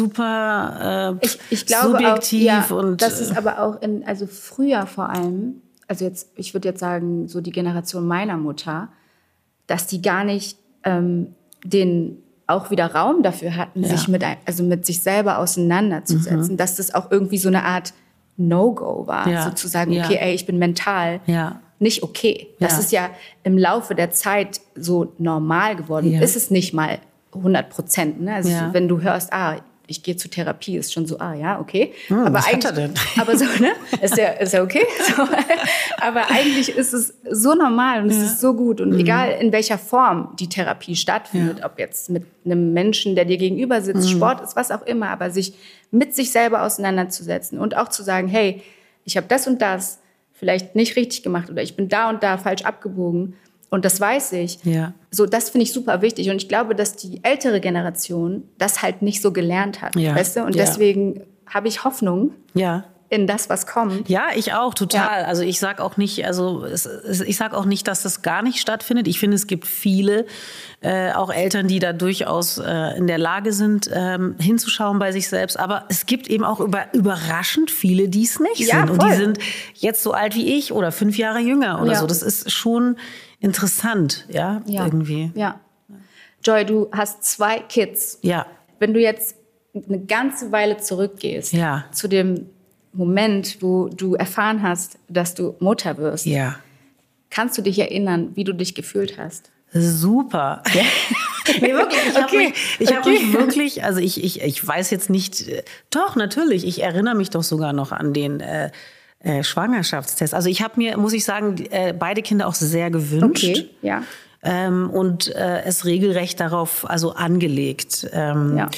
super äh, Ich, ich glaube subjektiv auch, ja, und das ist aber auch in, also früher vor allem, also jetzt, ich würde jetzt sagen, so die Generation meiner Mutter, dass die gar nicht ähm, den auch wieder Raum dafür hatten, Ja. sich mit, ein- also mit sich selber auseinanderzusetzen, dass das auch irgendwie so eine Art No-Go war, Ja. sozusagen, Ja. okay, ey, ich bin mental Ja. nicht okay. Das Ja. ist ja im Laufe der Zeit so normal geworden. Ja. Ist es nicht mal hundert Prozent. Ne? Also Ja. wenn du hörst, ah, ich gehe zur Therapie, ist schon so, ah ja, okay. Hm, aber was hat eigentlich, er denn? aber so, ne? Ist ja, ist ja okay. So. Aber eigentlich ist es so normal und es ist so gut. Und egal in welcher Form die Therapie stattfindet, Ja. ob jetzt mit einem Menschen, der dir gegenüber sitzt, Sport ist, was auch immer, aber sich mit sich selber auseinanderzusetzen und auch zu sagen, hey, ich habe das und das vielleicht nicht richtig gemacht oder ich bin da und da falsch abgebogen. Und das weiß ich. Ja. So, das finde ich super wichtig. Und ich glaube, dass die ältere Generation das halt nicht so gelernt hat. Ja. Weißt du? Und Ja. deswegen habe ich Hoffnung Ja. in das, was kommt. Ja, ich auch, total. Ja. Also ich sag auch nicht, also es, es, ich sag auch nicht, dass das gar nicht stattfindet. Ich finde, es gibt viele, äh, auch Eltern, die da durchaus äh, in der Lage sind, ähm, hinzuschauen bei sich selbst. Aber es gibt eben auch über, überraschend viele, die es nicht Ja, sind. Und die voll. sind jetzt so alt wie ich oder fünf Jahre jünger oder Ja. so. Das ist schon interessant, ja, Ja. irgendwie. Ja. Joy, du hast zwei Kids. Ja, Wenn du jetzt eine ganze Weile zurückgehst Ja. zu dem Moment, wo du erfahren hast, dass du Mutter wirst, ja. kannst du dich erinnern, wie du dich gefühlt hast? Super. Nee, wirklich, ich habe Okay, mich, ich hab okay. mich wirklich, also ich, ich, ich weiß jetzt nicht, äh, doch, natürlich, ich erinnere mich doch sogar noch an den äh, äh, Schwangerschaftstest. Also ich habe mir, muss ich sagen, die, äh, beide Kinder auch sehr gewünscht. Okay, ja. Ähm, und äh, es regelrecht darauf also angelegt. Ähm, Ja.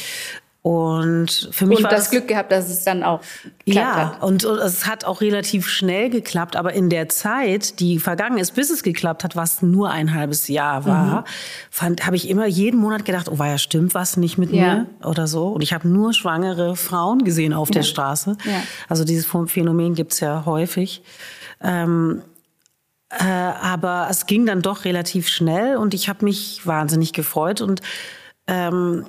Und für mich Und war das Glück gehabt, dass es dann auch geklappt ja, hat. und, und es hat auch relativ schnell geklappt, aber in der Zeit, die vergangen ist, bis es geklappt hat, was nur ein halbes Jahr war, Mhm. fand, habe ich immer jeden Monat gedacht, oh, war ja stimmt was nicht mit Ja. mir oder so. Und ich habe nur schwangere Frauen gesehen auf der Straße. Ja. Also dieses Phänomen gibt's ja häufig. Ähm, äh, aber es ging dann doch relativ schnell und ich habe mich wahnsinnig gefreut und ähm,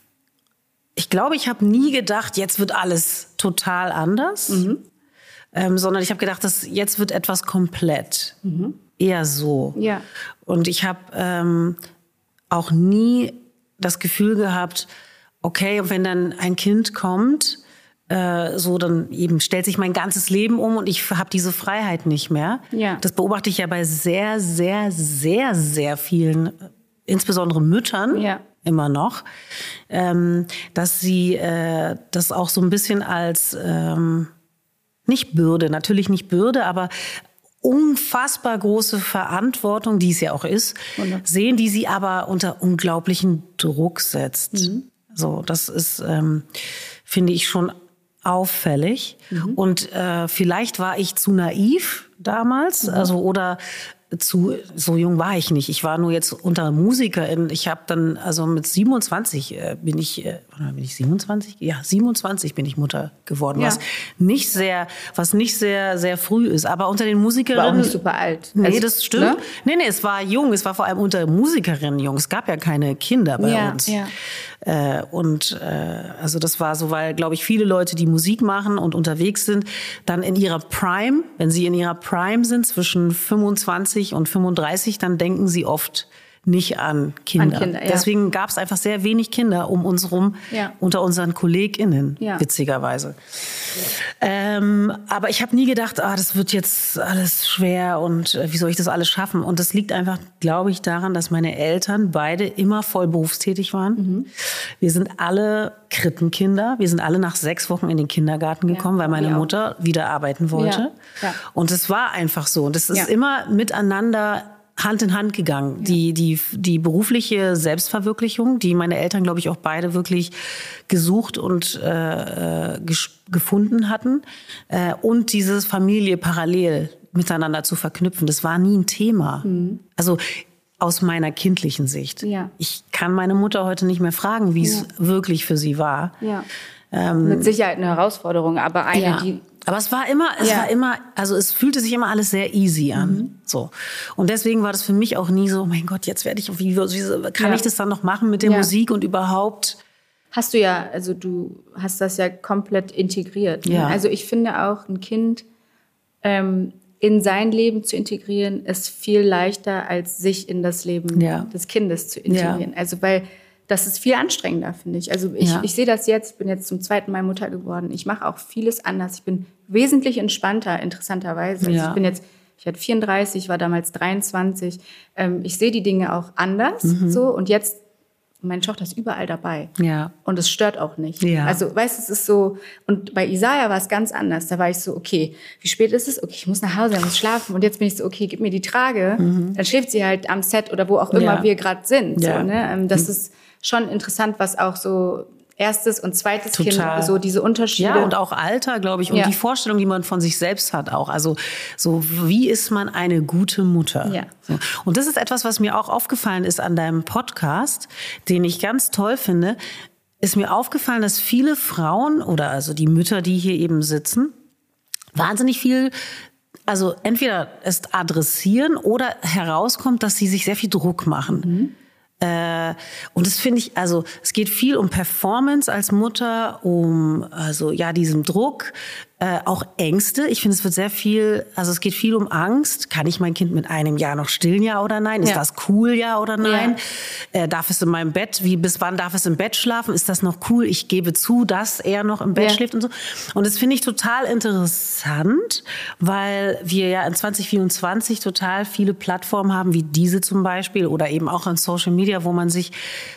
ich glaube, ich habe nie gedacht, jetzt wird alles total anders, Mhm. ähm, sondern ich habe gedacht, dass jetzt wird etwas komplett. Eher so. Ja. Und ich habe ähm, auch nie das Gefühl gehabt, okay, wenn dann ein Kind kommt, äh, so dann eben stellt sich mein ganzes Leben um und ich habe diese Freiheit nicht mehr. Ja. Das beobachte ich ja bei sehr, sehr, sehr, sehr vielen, äh, insbesondere Müttern. Ja. Immer noch, ähm, dass sie äh, das auch so ein bisschen als, ähm, nicht Bürde, natürlich nicht Bürde, aber unfassbar große Verantwortung, die es ja auch ist, Wunderbar. sehen, die sie aber unter unglaublichen Druck setzt. So, das ist, ähm, finde ich, schon auffällig. Mhm. Und äh, vielleicht war ich zu naiv damals, mhm. also oder zu, so jung war ich nicht. Ich war nur jetzt unter Musikerin. Ich habe dann, also mit siebenundzwanzig äh, bin ich, äh, bin ich siebenundzwanzig? Ja, siebenundzwanzig bin ich Mutter geworden, ja. was nicht sehr, was nicht sehr, sehr früh ist. Aber unter den Musikerinnen. War auch nicht super alt. Nee, also, das stimmt. Ne? Nee, nee, es war jung. Es war vor allem unter Musikerinnen jung. Es gab ja keine Kinder bei ja, uns. Ja. Äh, und äh, also das war so, weil, glaube ich, viele Leute, die Musik machen und unterwegs sind, dann in ihrer Prime, wenn sie in ihrer Prime sind, zwischen fünfundzwanzig und fünfunddreißig, dann denken sie oft nicht an Kinder. An Kinder, ja. Deswegen gab es einfach sehr wenig Kinder um uns rum, ja. unter unseren KollegInnen, ja. witzigerweise. Ähm, aber ich habe nie gedacht, ah, das wird jetzt alles schwer und äh, wie soll ich das alles schaffen? Und das liegt einfach, glaube ich, daran, dass meine Eltern beide immer voll berufstätig waren. Mhm. Wir sind alle Krippenkinder. Wir sind alle nach sechs Wochen in den Kindergarten gekommen, ja, weil meine Mutter wieder arbeiten wollte. Ja. Ja. Und es war einfach so. Und es ist ja. immer miteinander Hand in Hand gegangen. Ja. Die, die, die berufliche Selbstverwirklichung, die meine Eltern, glaube ich, auch beide wirklich gesucht und äh, gefunden hatten. Äh, und dieses Familie parallel miteinander zu verknüpfen, das war nie ein Thema. Mhm. Also aus meiner kindlichen Sicht. Ja. Ich kann meine Mutter heute nicht mehr fragen, wie es ja. wirklich für sie war. Ja. Ähm, Mit Sicherheit eine Herausforderung, aber eine, ja. die... Aber es war immer, es ja. war immer, also es fühlte sich immer alles sehr easy an. Mhm. So. Und deswegen war das für mich auch nie so, mein Gott, jetzt werde ich, wie, wie kann ja. ich das dann noch machen mit der ja. Musik und überhaupt? Hast du ja, also du hast das ja komplett integriert. Ne? Ja. Also ich finde auch, ein Kind ähm, in sein Leben zu integrieren, ist viel leichter, als sich in das Leben ja. des Kindes zu integrieren. Ja. Also weil das ist viel anstrengender, finde ich. Also ich, ja. ich sehe das jetzt, bin jetzt zum zweiten Mal Mutter geworden. Ich mache auch vieles anders. Ich bin wesentlich entspannter, interessanterweise. Also ja. ich bin jetzt, ich werde vierunddreißig, war damals dreiundzwanzig. Ähm, ich sehe die Dinge auch anders. Mhm. So. Und jetzt, meine Tochter ist überall dabei. Ja. Und es stört auch nicht. Ja. Also, weißt du, es ist so, und bei Isaiah war es ganz anders. Da war ich so, okay, wie spät ist es? Okay, ich muss nach Hause, ich muss schlafen. Und jetzt bin ich so, okay, gib mir die Trage. Mhm. Dann schläft sie halt am Set oder wo auch immer ja. wir gerade sind. Ja. So, ne? Das mhm. ist schon interessant, was auch so erstes und zweites Total. Kind, so diese Unterschiede. Ja, und auch Alter, glaube ich, und ja. die Vorstellung, die man von sich selbst hat auch. Also so, wie ist man eine gute Mutter? Ja. So. Und das ist etwas, was mir auch aufgefallen ist an deinem Podcast, den ich ganz toll finde, ist mir aufgefallen, dass viele Frauen oder also die Mütter, die hier eben sitzen, wahnsinnig viel, also entweder es adressieren oder herauskommt, dass sie sich sehr viel Druck machen. Mhm. Äh, und das finde ich, also es geht viel um Performance als Mutter, um also ja diesem Druck, äh, auch Ängste. Ich finde, es wird sehr viel, also es geht viel um Angst. Kann ich mein Kind mit einem Jahr noch stillen, ja oder nein? Ist ja. das cool, ja oder nein? Ja. Äh, darf es in meinem Bett, wie bis wann darf es im Bett schlafen? Ist das noch cool? Ich gebe zu, dass er noch im Bett ja. schläft und so. Und das finde ich total interessant, weil wir ja in zwanzig vierundzwanzig total viele Plattformen haben, wie diese zum Beispiel oder eben auch an Social Media, wo man sich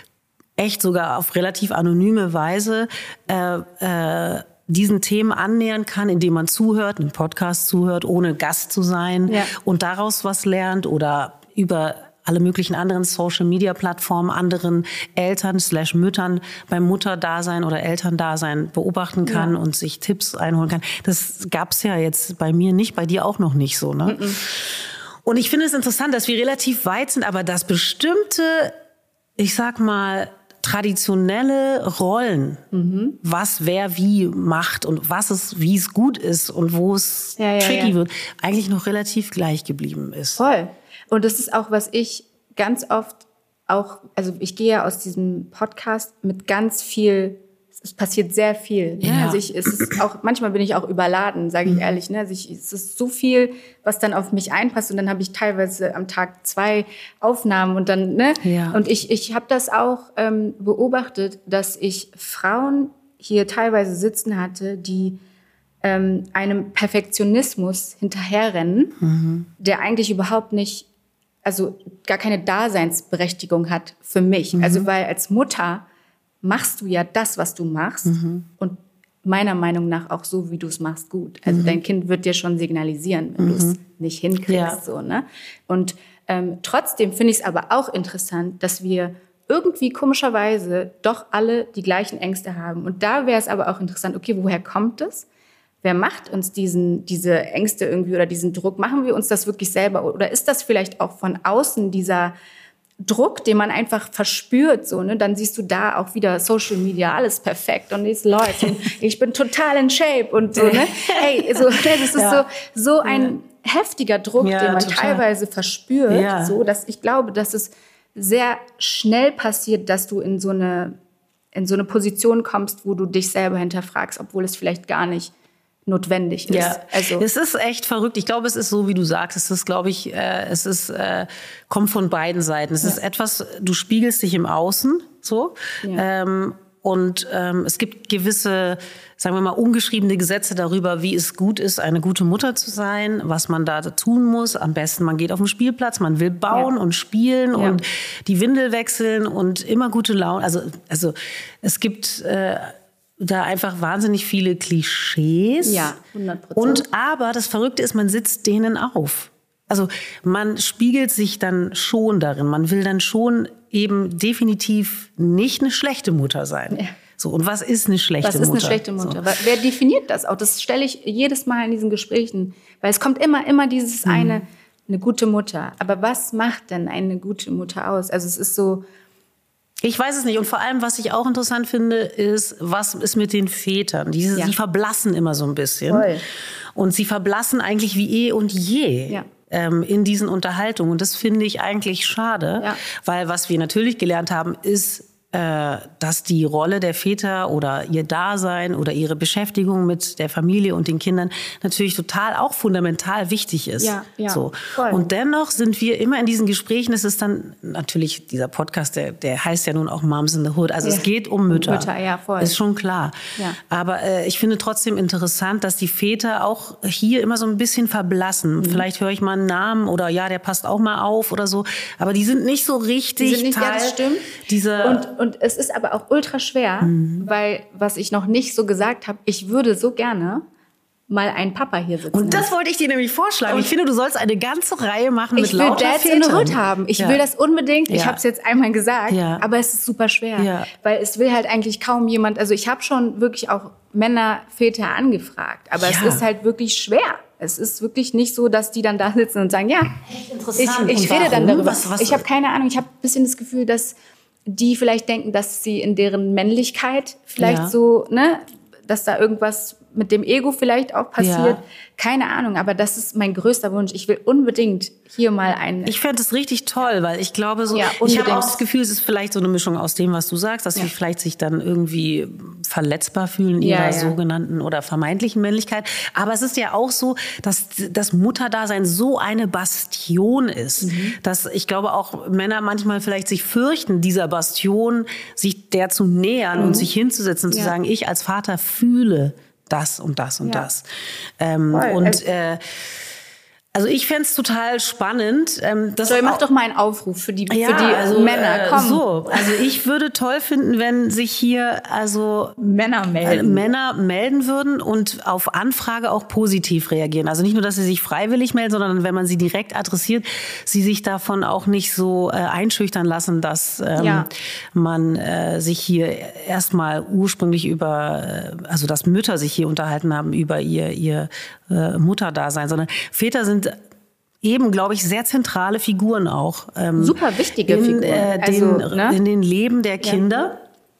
echt sogar auf relativ anonyme Weise äh, äh, diesen Themen annähern kann, indem man zuhört, einen Podcast zuhört, ohne Gast zu sein ja. und daraus was lernt oder über alle möglichen anderen Social-Media-Plattformen anderen Eltern slash Müttern beim Mutterdasein oder Elterndasein beobachten kann ja. und sich Tipps einholen kann. Das gab's ja jetzt bei mir nicht, bei dir auch noch nicht so, ne? Mhm. Und ich finde es interessant, dass wir relativ weit sind, aber dass bestimmte, ich sag mal, traditionelle Rollen, mhm. was wer wie macht und was es, wie es gut ist und wo es ja, ja, tricky ja. wird, eigentlich noch relativ gleich geblieben ist. Voll. Und das ist auch, was ich ganz oft auch, also ich gehe ja aus diesem Podcast mit ganz viel, es passiert sehr viel. Ne? Ja. Also ich, es ist auch, manchmal bin ich auch überladen, sage ich mhm. ehrlich. Ne? Also ich, es ist so viel, was dann auf mich einpasst und dann habe ich teilweise am Tag zwei Aufnahmen und dann, ne? Ja. Und ich, ich habe das auch ähm, beobachtet, dass ich Frauen hier teilweise sitzen hatte, die ähm, einem Perfektionismus hinterherrennen, mhm. der eigentlich überhaupt nicht, also gar keine Daseinsberechtigung hat für mich. Mhm. Also weil als Mutter machst du ja das, was du machst mhm. und meiner Meinung nach auch so, wie du es machst, gut. Also mhm. dein Kind wird dir schon signalisieren, wenn mhm. du es nicht hinkriegst. Ja. So, ne? Und ähm, trotzdem finde ich es aber auch interessant, dass wir irgendwie komischerweise doch alle die gleichen Ängste haben. Und da wäre es aber auch interessant, okay, woher kommt das? Wer macht uns diesen, diese Ängste irgendwie oder diesen Druck? Machen wir uns das wirklich selber? Oder ist das vielleicht auch von außen dieser Druck, den man einfach verspürt? So, ne? Dann siehst du da auch wieder Social Media, alles perfekt und es läuft. Und ich bin total in Shape und so. Ne? Hey, so, das ist ja. so, so ein ja. heftiger Druck, ja, den man total. teilweise verspürt. Ja. So, dass ich glaube, dass es sehr schnell passiert, dass du in so eine, in so eine Position kommst, wo du dich selber hinterfragst, obwohl es vielleicht gar nicht notwendig ist. Ja, also es ist echt verrückt. Ich glaube, es ist so, wie du sagst. Es ist, glaube ich, äh, es ist äh, kommt von beiden Seiten. Es ja. ist etwas, du spiegelst dich im Außen, so. Ja. Ähm, und ähm, es gibt gewisse, sagen wir mal, ungeschriebene Gesetze darüber, wie es gut ist, eine gute Mutter zu sein, was man da tun muss. Am besten, man geht auf den Spielplatz, man will bauen ja. und spielen ja. und die Windel wechseln und immer gute Laune. Also, also es gibt äh, da einfach wahnsinnig viele Klischees. Ja, hundert Prozent. Und aber das Verrückte ist, man sitzt denen auf. Also man spiegelt sich dann schon darin. Man will dann schon eben definitiv nicht eine schlechte Mutter sein. Ja. So, und was ist eine schlechte Mutter? Was ist eine schlechte Mutter? So. Wer definiert das auch? Das stelle ich jedes Mal in diesen Gesprächen. Weil es kommt immer, immer dieses mhm. eine, eine gute Mutter. Aber was macht denn eine gute Mutter aus? Also es ist so... Ich weiß es nicht. Und vor allem, was ich auch interessant finde, ist, was ist mit den Vätern? Die, ja. die verblassen immer so ein bisschen. Voll. Und sie verblassen eigentlich wie eh und je. Ja. ähm, in diesen Unterhaltungen. Und das finde ich eigentlich schade, ja. weil was wir natürlich gelernt haben, ist, äh, dass die Rolle der Väter oder ihr Dasein oder ihre Beschäftigung mit der Familie und den Kindern natürlich total auch fundamental wichtig ist. Ja, ja, so. voll. Und dennoch sind wir immer in diesen Gesprächen, es ist dann natürlich, dieser Podcast, der, der heißt ja nun auch Moms in the Hood, also ja. es geht um Mütter. Mütter, ja, voll. Ist schon klar. Ja. Aber äh, ich finde trotzdem interessant, dass die Väter auch hier immer so ein bisschen verblassen. Mhm. Vielleicht höre ich mal einen Namen oder ja, der passt auch mal auf oder so. Aber die sind nicht so richtig die sind nicht, Teil ja, das stimmt. dieser... Und, und es ist aber auch ultra schwer, mhm. weil, was ich noch nicht so gesagt habe, ich würde so gerne mal einen Papa hier sitzen. Und das wollte ich dir nämlich vorschlagen. Und ich finde, du sollst eine ganze Reihe machen mit lauter Vätern. Ich will Dads in the Hood haben. Ich ja. will das unbedingt. Ja. Ich habe es jetzt einmal gesagt, ja. aber es ist super schwer. Ja. Weil es will halt eigentlich kaum jemand, also ich habe schon wirklich auch Männer, Väter angefragt, aber ja. es ist halt wirklich schwer. Es ist wirklich nicht so, dass die dann da sitzen und sagen, ja, interessant. ich, ich rede dann darüber. Was, was? Ich habe keine Ahnung, ich habe ein bisschen das Gefühl, dass die vielleicht denken, dass sie in deren Männlichkeit vielleicht ja. so, ne, dass da irgendwas mit dem Ego vielleicht auch passiert. Ja. Keine Ahnung, aber das ist mein größter Wunsch. Ich will unbedingt hier mal einen... Ich fände es richtig toll, weil ich glaube so, ja, ich habe auch das Gefühl, es ist vielleicht so eine Mischung aus dem, was du sagst, dass ja. wir vielleicht sich dann irgendwie verletzbar fühlen in ja, ihrer ja. sogenannten oder vermeintlichen Männlichkeit. Aber es ist ja auch so, dass das Mutterdasein so eine Bastion ist, mhm. dass ich glaube auch Männer manchmal vielleicht sich fürchten, dieser Bastion sich der zu nähern mhm. und sich hinzusetzen und ja. zu sagen, ich als Vater fühle das und das und ja. das. Ähm, und äh, also ich fände es total spannend. Ähm, so, mach doch mal einen Aufruf für die, ja, für die also, Männer. Komm. Äh, so, also ich würde toll finden, wenn sich hier also Männer melden. Äh, Männer melden würden und auf Anfrage auch positiv reagieren. Also nicht nur, dass sie sich freiwillig melden, sondern wenn man sie direkt adressiert, sie sich davon auch nicht so äh, einschüchtern lassen, dass ähm, ja. man äh, sich hier erstmal ursprünglich über, äh, also dass Mütter sich hier unterhalten haben über ihr, ihr äh, Mutterdasein, sondern Väter sind eben, glaube ich, sehr zentrale Figuren auch. Ähm, Super wichtige in, Figuren. Äh, den, also, ne? in den Leben der Kinder.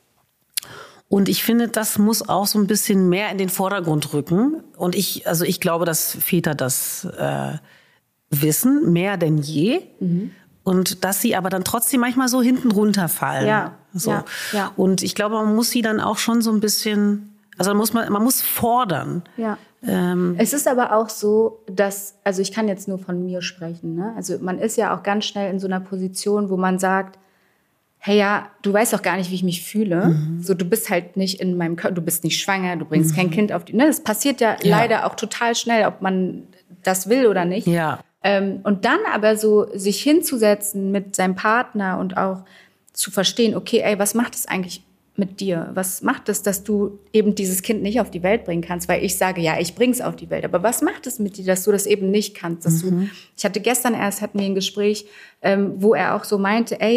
Ja. Und ich finde, das muss auch so ein bisschen mehr in den Vordergrund rücken. Und ich, also ich glaube, dass Väter das äh, wissen, mehr denn je. Mhm. Und dass sie aber dann trotzdem manchmal so hinten runterfallen. Ja. So. Ja. Ja. Und ich glaube, man muss sie dann auch schon so ein bisschen, also man muss, man, man muss fordern. Ja. Ähm, es ist aber auch so, dass, also ich kann jetzt nur von mir sprechen, ne? Also man ist ja auch ganz schnell in so einer Position, wo man sagt, hey ja, du weißt doch gar nicht, wie ich mich fühle. Mhm. So, du bist halt nicht in meinem Körper, du bist nicht schwanger, du bringst mhm. kein Kind auf die, ne? Das passiert ja, ja leider auch total schnell, ob man das will oder nicht. Ja. Ähm, und dann aber so sich hinzusetzen mit seinem Partner und auch zu verstehen, okay, ey, was macht es eigentlich mit dir? Was macht es, dass du eben dieses Kind nicht auf die Welt bringen kannst? Weil ich sage, ja, ich bring's auf die Welt. Aber was macht es mit dir, dass du das eben nicht kannst? Dass mhm. du, ich hatte gestern erst, hatten wir ein Gespräch, ähm, wo er auch so meinte, ey,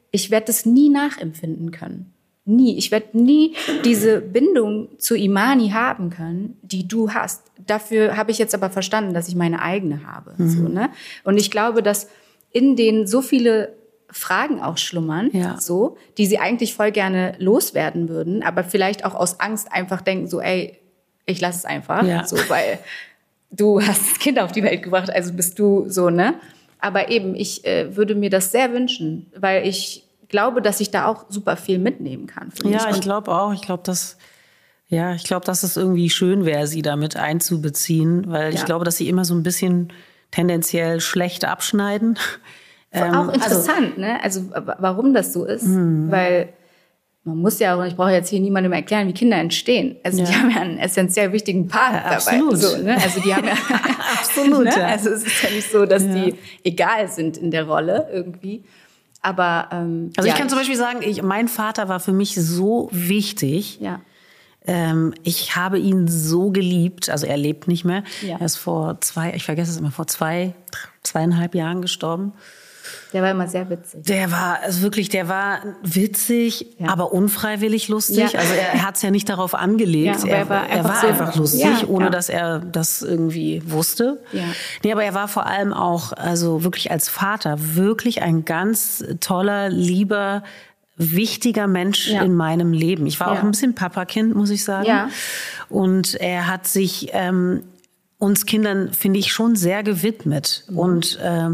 ich werde das nie nachempfinden können. Nie. Ich werde nie diese Bindung zu Imani haben können, die du hast. Dafür habe ich jetzt aber verstanden, dass ich meine eigene habe. Mhm. So, ne? Und ich glaube, dass in denen so viele Fragen auch schlummern, ja. so, die sie eigentlich voll gerne loswerden würden, aber vielleicht auch aus Angst einfach denken, so, ey, ich lasse es einfach, ja. so, weil du hast das Kind auf die Welt gebracht, also bist du so, ne? Aber eben, ich äh, würde mir das sehr wünschen, weil ich glaube, dass ich da auch super viel mitnehmen kann. Ja, ich glaube auch. Ich glaube, dass, ja, ich glaube, dass es irgendwie schön wäre, sie damit einzubeziehen, weil ja. ich glaube, dass sie immer so ein bisschen tendenziell schlecht abschneiden. Ähm, auch interessant, also, ne? Also warum das so ist, mh. weil man muss ja auch, ich brauche jetzt hier niemandem erklären, wie Kinder entstehen. Also ja. die haben ja einen essentiell wichtigen Part ja, dabei. Absolut. So, ne? Also die haben ja absolut. ne? Ja. Also es ist ja nicht so, dass ja. die egal sind in der Rolle irgendwie. Aber ähm, also ja, ich kann zum Beispiel sagen, ich, mein Vater war für mich so wichtig. Ja. Ähm, ich habe ihn so geliebt. Also er lebt nicht mehr. Ja. Er ist vor zwei, ich vergesse es immer, vor zwei, zweieinhalb Jahren gestorben. Der war immer sehr witzig. Der war also wirklich, der war witzig, ja. aber unfreiwillig lustig. Ja. Also er, er hat es ja nicht darauf angelegt. Ja, er, er war einfach, er war so einfach lustig, ja, ohne ja. dass er das irgendwie wusste. Ja. Nee, aber er war vor allem auch, also wirklich als Vater, wirklich ein ganz toller, lieber, wichtiger Mensch ja. in meinem Leben. Ich war ja. auch ein bisschen Papakind, muss ich sagen. Ja. Und er hat sich ähm, uns Kindern, finde ich, schon sehr gewidmet. Mhm. Und ähm,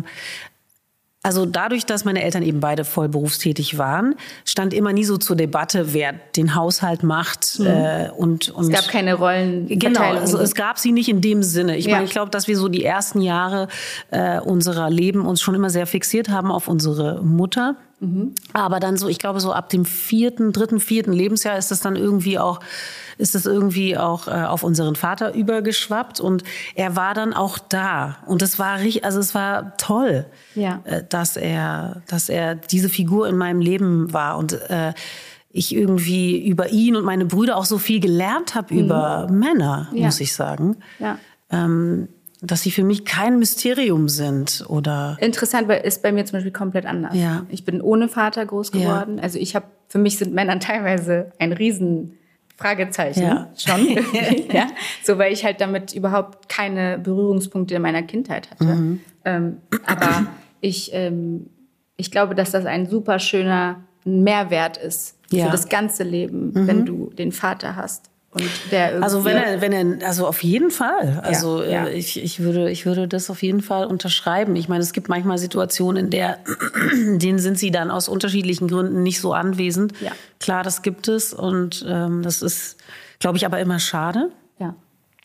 also dadurch, dass meine Eltern eben beide voll berufstätig waren, stand immer nie so zur Debatte, wer den Haushalt macht. Mhm. Äh, und, und es gab keine Rollenverteilung. Genau, also es gab sie nicht in dem Sinne. Ich ja. meine, ich glaube, dass wir so die ersten Jahre äh, unserer Leben uns schon immer sehr fixiert haben auf unsere Mutter. Mhm. Aber dann so, ich glaube, so ab dem vierten, dritten, vierten Lebensjahr ist das dann irgendwie auch, ist das irgendwie auch äh, auf unseren Vater übergeschwappt und er war dann auch da und es war richtig, also es war toll, ja. äh, dass er, dass er diese Figur in meinem Leben war und äh, ich irgendwie über ihn und meine Brüder auch so viel gelernt habe mhm. über Männer, ja. muss ich sagen. Ja. Ähm, dass sie für mich kein Mysterium sind oder interessant, weil ist bei mir zum Beispiel komplett anders. Ja. Ich bin ohne Vater groß geworden. Ja. Also ich habe, für mich sind Männer teilweise ein riesen Fragezeichen ja. schon. ja. So, weil ich halt damit überhaupt keine Berührungspunkte in meiner Kindheit hatte. Mhm. Ähm, aber ich, ähm, ich glaube, dass das ein super schöner Mehrwert ist ja. für das ganze Leben, mhm. wenn du den Vater hast. Und der also wenn er, wenn er, also auf jeden Fall. Also ja, ja. ich, ich würde, ich würde das auf jeden Fall unterschreiben. Ich meine, es gibt manchmal Situationen, in der, in denen sind sie dann aus unterschiedlichen Gründen nicht so anwesend. Ja. Klar, das gibt es und ähm, das ist, glaube ich, aber immer schade. Ja.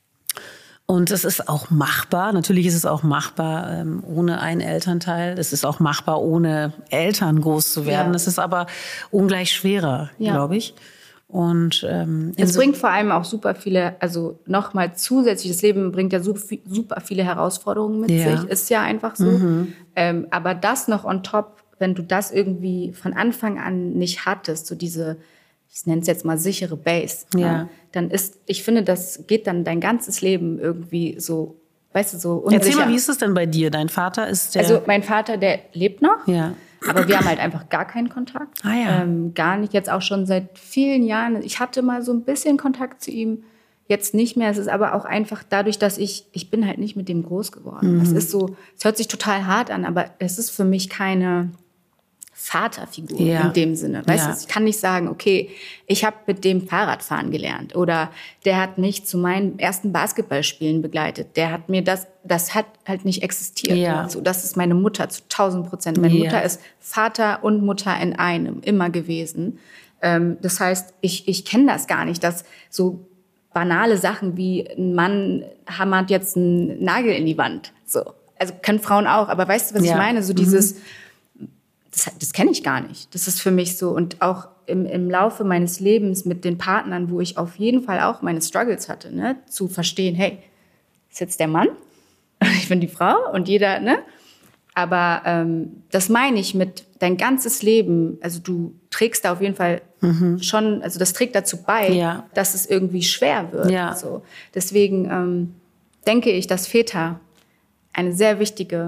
Und es ist auch machbar. Natürlich ist es auch machbar ähm, ohne einen Elternteil. Es ist auch machbar ohne Eltern groß zu werden. Es ja. ist aber ungleich schwerer, ja. glaube ich. Und ähm, es bringt vor allem auch super viele, also nochmal zusätzlich, das Leben bringt ja super viele Herausforderungen mit ja. sich, ist ja einfach so. Mhm. Ähm, aber das noch on top, wenn du das irgendwie von Anfang an nicht hattest, so diese, ich nenne es jetzt mal sichere Base, ja. Ja, dann ist, ich finde, das geht dann dein ganzes Leben irgendwie so, weißt du, so unsicher. Erzähl mal, wie ist es denn bei dir? Dein Vater ist der... Also mein Vater, der lebt noch. Ja. Aber wir haben halt einfach gar keinen Kontakt. Ah, ja. ähm, gar nicht, jetzt auch schon seit vielen Jahren. Ich hatte mal so ein bisschen Kontakt zu ihm, jetzt nicht mehr. Es ist aber auch einfach dadurch, dass ich, ich bin halt nicht mit dem groß geworden. Mhm. Es ist so, es hört sich total hart an, aber es ist für mich keine Vaterfigur ja. in dem Sinne. Weißt ja. du, ich kann nicht sagen, okay, ich habe mit dem Fahrradfahren gelernt oder der hat mich zu meinen ersten Basketballspielen begleitet. Der hat mir das, das hat halt nicht existiert. Ja. So, das ist meine Mutter zu tausend Prozent. Meine ja. Mutter ist Vater und Mutter in einem immer gewesen. Ähm, das heißt, ich, ich kenne das gar nicht, dass so banale Sachen wie ein Mann hammert jetzt einen Nagel in die Wand. So, also können Frauen auch. Aber weißt du, was ja. ich meine? So dieses mhm. Das, das kenne ich gar nicht. Das ist für mich so. Und auch im, im Laufe meines Lebens mit den Partnern, wo ich auf jeden Fall auch meine Struggles hatte, ne, zu verstehen, hey, ist jetzt der Mann, ich bin die Frau und jeder, ne? Aber ähm, das meine ich mit dein ganzes Leben, also du trägst da auf jeden Fall mhm. schon, also das trägt dazu bei, ja. dass es irgendwie schwer wird. Ja. So. Deswegen ähm, denke ich, dass Väter eine sehr wichtige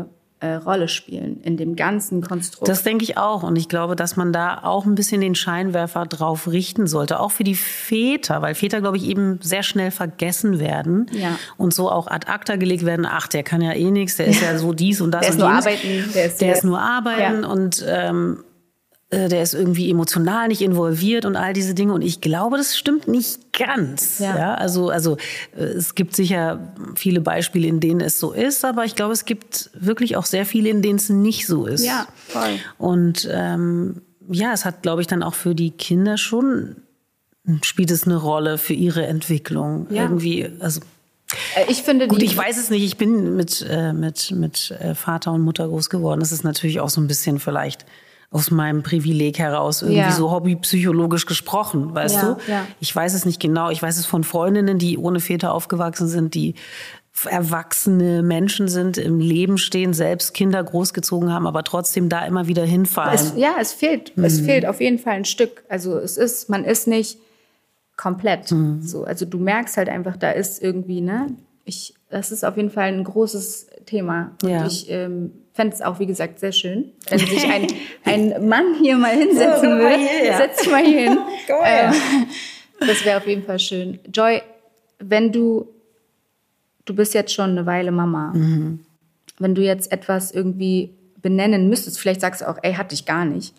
äh, Rolle spielen in dem ganzen Konstrukt. Das denke ich auch. Und ich glaube, dass man da auch ein bisschen den Scheinwerfer drauf richten sollte. Auch für die Väter, weil Väter, glaube ich, eben sehr schnell vergessen werden. Ja. Und so auch ad acta gelegt werden. Ach, der kann ja eh nichts, der ist ja so dies und das der ist und nur jenes. arbeiten. Der ist, der ist nur arbeiten ja. und ähm, der ist irgendwie emotional nicht involviert und all diese Dinge. Und ich glaube, das stimmt nicht ganz. Ja. Ja, also, also es gibt sicher viele Beispiele, in denen es so ist, aber ich glaube, es gibt wirklich auch sehr viele, in denen es nicht so ist. Ja, voll. Und ähm, ja, es hat, glaube ich, dann auch für die Kinder schon, spielt es eine Rolle für ihre Entwicklung. Ja. Irgendwie, also ich finde, gut, die ich weiß es nicht. Ich bin mit, äh, mit, mit Vater und Mutter groß geworden. Das ist natürlich auch so ein bisschen vielleicht aus meinem Privileg heraus irgendwie ja. so hobbypsychologisch gesprochen, weißt ja, du? Ja. Ich weiß es nicht genau. Ich weiß es von Freundinnen, die ohne Väter aufgewachsen sind, die erwachsene Menschen sind, im Leben stehen, selbst Kinder großgezogen haben, aber trotzdem da immer wieder hinfallen. Es, ja, es fehlt. Mhm. Es fehlt auf jeden Fall ein Stück. Also es ist, man ist nicht komplett. Mhm. So, also du merkst halt einfach, da ist irgendwie, ne? Ich, das ist auf jeden Fall ein großes Thema. Und ja. ich ähm, fände es auch, wie gesagt, sehr schön, wenn sich ein, ein Mann hier mal hinsetzen so, würde. Ja. Setz dich mal hier hin. ähm, das wäre auf jeden Fall schön. Joy, wenn du, du bist jetzt schon eine Weile Mama, mhm. wenn du jetzt etwas irgendwie benennen müsstest, vielleicht sagst du auch, ey, hatte ich gar nicht.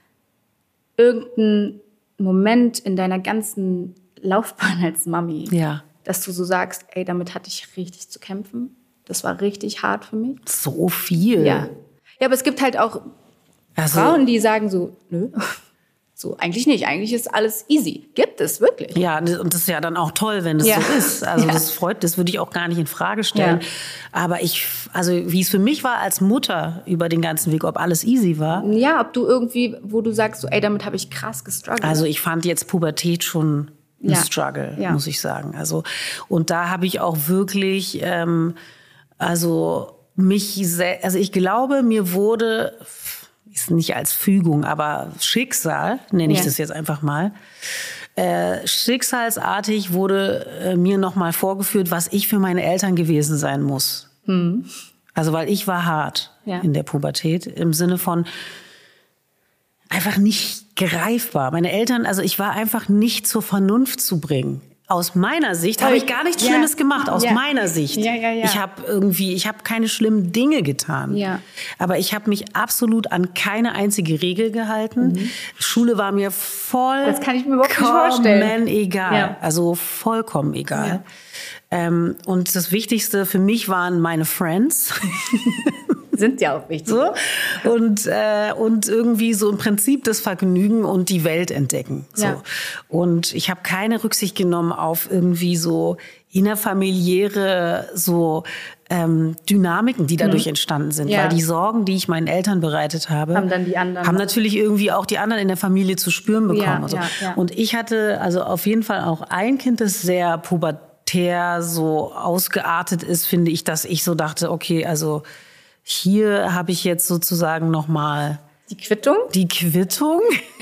Irgendein Moment in deiner ganzen Laufbahn als Mami, ja. dass du so sagst, ey, damit hatte ich richtig zu kämpfen. Das war richtig hart für mich. So viel? Ja. Ja, aber es gibt halt auch also, Frauen, die sagen so, nö, so eigentlich nicht. Eigentlich ist alles easy. Gibt es wirklich. Ja, und das ist ja dann auch toll, wenn es ja. so ist. Also ja. das freut, das würde ich auch gar nicht in Frage stellen. Ja. Aber ich, also wie es für mich war als Mutter über den ganzen Weg, ob alles easy war. Ja, ob du irgendwie, wo du sagst, so, ey, damit habe ich krass gestruggelt. Also ich fand jetzt Pubertät schon ein ja. Struggle, ja. muss ich sagen. Also und da habe ich auch wirklich, ähm, also mich, sehr, also ich glaube, mir wurde, ist nicht als Fügung, aber Schicksal, nenne ich ja. das jetzt einfach mal, äh, schicksalsartig wurde äh, mir nochmal vorgeführt, was ich für meine Eltern gewesen sein muss. Hm. Also weil ich war hart ja. in der Pubertät, im Sinne von einfach nicht greifbar. Meine Eltern, also ich war einfach nicht zur Vernunft zu bringen. Aus meiner Sicht habe ich gar nichts ja. Schlimmes gemacht. Aus ja. meiner Sicht. Ja, ja, ja. Ich habe irgendwie, ich habe keine schlimmen Dinge getan. Ja. Aber ich habe mich absolut an keine einzige Regel gehalten. Mhm. Schule war mir voll, das kann ich mir überhaupt nicht vorstellen. egal. Ja. Also vollkommen egal. Ja. Ähm, und das Wichtigste für mich waren meine Friends. Sind ja auch wichtig. So. Und, äh, und irgendwie so im Prinzip das Vergnügen und die Welt entdecken. So. Ja. Und ich habe keine Rücksicht genommen auf irgendwie so innerfamiliäre so ähm, Dynamiken, die dadurch mhm. entstanden sind. Ja. Weil die Sorgen, die ich meinen Eltern bereitet habe, haben dann die anderen haben natürlich irgendwie auch die anderen in der Familie zu spüren bekommen. Ja, und, so. ja, ja. Und ich hatte also auf jeden Fall auch ein Kind, das sehr pubertär so ausgeartet ist, finde ich, dass ich so dachte, okay, also hier habe ich jetzt sozusagen noch mal die Quittung. Die Quittung.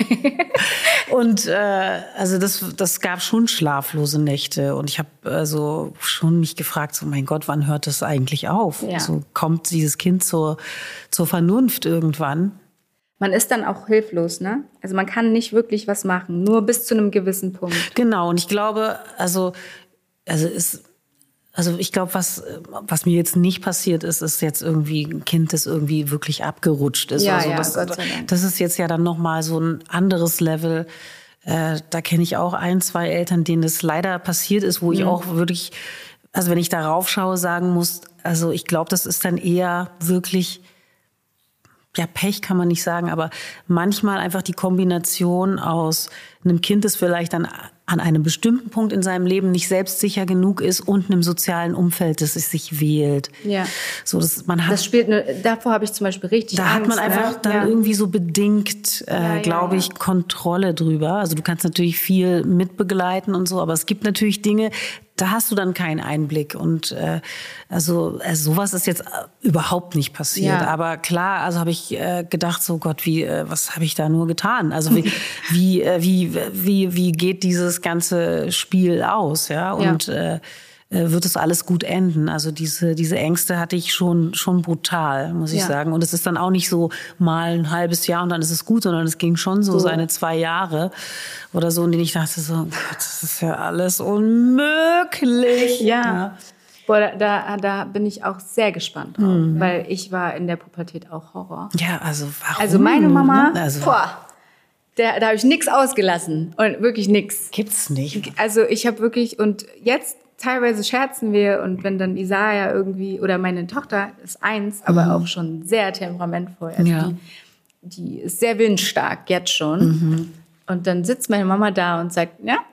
Und äh, also das, das gab schon schlaflose Nächte. Und ich habe also schon mich gefragt, so mein Gott, wann hört das eigentlich auf? Ja. So kommt dieses Kind zur, zur Vernunft irgendwann. Man ist dann auch hilflos, ne? Also man kann nicht wirklich was machen, nur bis zu einem gewissen Punkt. Genau. Und ich glaube, also also es Also ich glaube, was, was mir jetzt nicht passiert ist, ist jetzt irgendwie ein Kind, das irgendwie wirklich abgerutscht ist. Ja, also ja, das, Gott sei Dank. das ist jetzt ja dann nochmal so ein anderes Level. Äh, da kenne ich auch ein, zwei Eltern, denen das leider passiert ist, wo ich mhm. auch wirklich, also wenn ich darauf schaue, sagen muss, also ich glaube, das ist dann eher wirklich, ja, Pech kann man nicht sagen, aber manchmal einfach die Kombination aus einem Kind, das vielleicht dann an einem bestimmten Punkt in seinem Leben nicht selbstsicher genug ist und einem sozialen Umfeld, das es sich wählt. Ja. So, dass man hat, das spielt eine, davor habe ich zum Beispiel richtig da Angst. hat man einfach ne? dann ja. irgendwie so bedingt, äh, ja, ja, glaube ich, ja. Kontrolle drüber. Also du kannst natürlich viel mitbegleiten und so, aber es gibt natürlich Dinge, da hast du dann keinen Einblick. Und äh, also, also sowas ist jetzt überhaupt nicht passiert. Ja. Aber klar, also habe ich äh, gedacht, so Gott, wie, äh, was habe ich da nur getan? Also wie, wie, äh, wie, wie, wie geht dieses ganze Spiel aus? Ja, und ja. Äh, wird es alles gut enden. Also diese, diese Ängste hatte ich schon, schon brutal, muss ich Ja. sagen. Und es ist dann auch nicht so mal ein halbes Jahr und dann ist es gut, sondern es ging schon so, so. seine zwei Jahre oder so, in denen ich dachte so, Gott, das ist ja alles unmöglich. Ja. ja. Boah, da, da bin ich auch sehr gespannt drauf, mhm. weil ich war in der Pubertät auch Horror. Ja, also warum? Also meine Mama, also, boah, der, da habe ich nichts ausgelassen und wirklich nichts. Gibt's nicht. Also ich habe wirklich, und jetzt teilweise scherzen wir und wenn dann Isaiah irgendwie, oder meine Tochter ist eins, aber mhm. auch schon sehr temperamentvoll. Also ja. die, die ist sehr willensstark, jetzt schon. Mhm. Und dann sitzt meine Mama da und sagt, ja,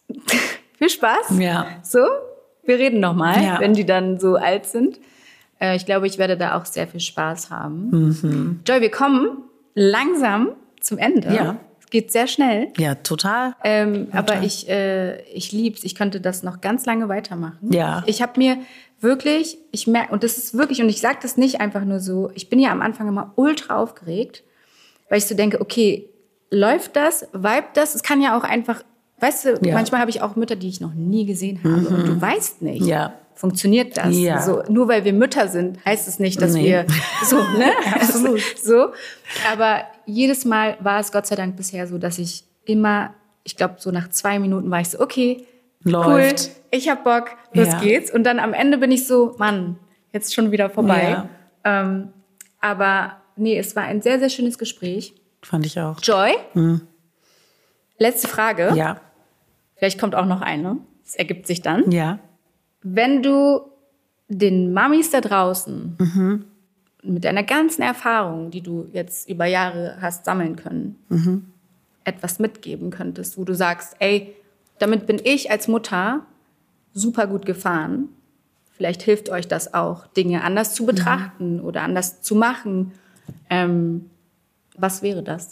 viel Spaß. Ja. So, wir reden noch mal, ja. wenn die dann so alt sind. Äh, ich glaube, ich werde da auch sehr viel Spaß haben. Mhm. Joy, wir kommen langsam zum Ende. Ja. Geht sehr schnell. Ja, total. Ähm, total. Aber ich, äh, ich lieb's. Ich könnte das noch ganz lange weitermachen. Ja. Ich habe mir wirklich, ich merke, und das ist wirklich, und ich sage das nicht einfach nur so, ich bin ja am Anfang immer ultra aufgeregt, weil ich so denke, okay, läuft das, vibet das? Es kann ja auch einfach, weißt du, ja. manchmal habe ich auch Mütter, die ich noch nie gesehen habe. Mhm. Und du weißt nicht. Ja. Funktioniert das? Ja. So, nur weil wir Mütter sind, heißt es nicht, dass nee. wir so, ne? Absolut. So. Aber jedes Mal war es Gott sei Dank bisher so, dass ich immer, ich glaube, so nach zwei Minuten war ich so, okay, läuft. Cool, ich hab Bock, los ja. geht's. Und dann am Ende bin ich so, Mann, jetzt schon wieder vorbei. Ja. Ähm, aber nee, es war ein sehr, sehr schönes Gespräch. Fand ich auch. Joy, mhm. letzte Frage. Ja. Vielleicht kommt auch noch eine. Das ergibt sich dann. Ja. Wenn du den Mamis da draußen mhm. mit deiner ganzen Erfahrung, die du jetzt über Jahre hast sammeln können, mhm. etwas mitgeben könntest, wo du sagst, ey, damit bin ich als Mutter super gut gefahren. Vielleicht hilft euch das auch, Dinge anders zu betrachten mhm. oder anders zu machen. Ähm, was wäre das?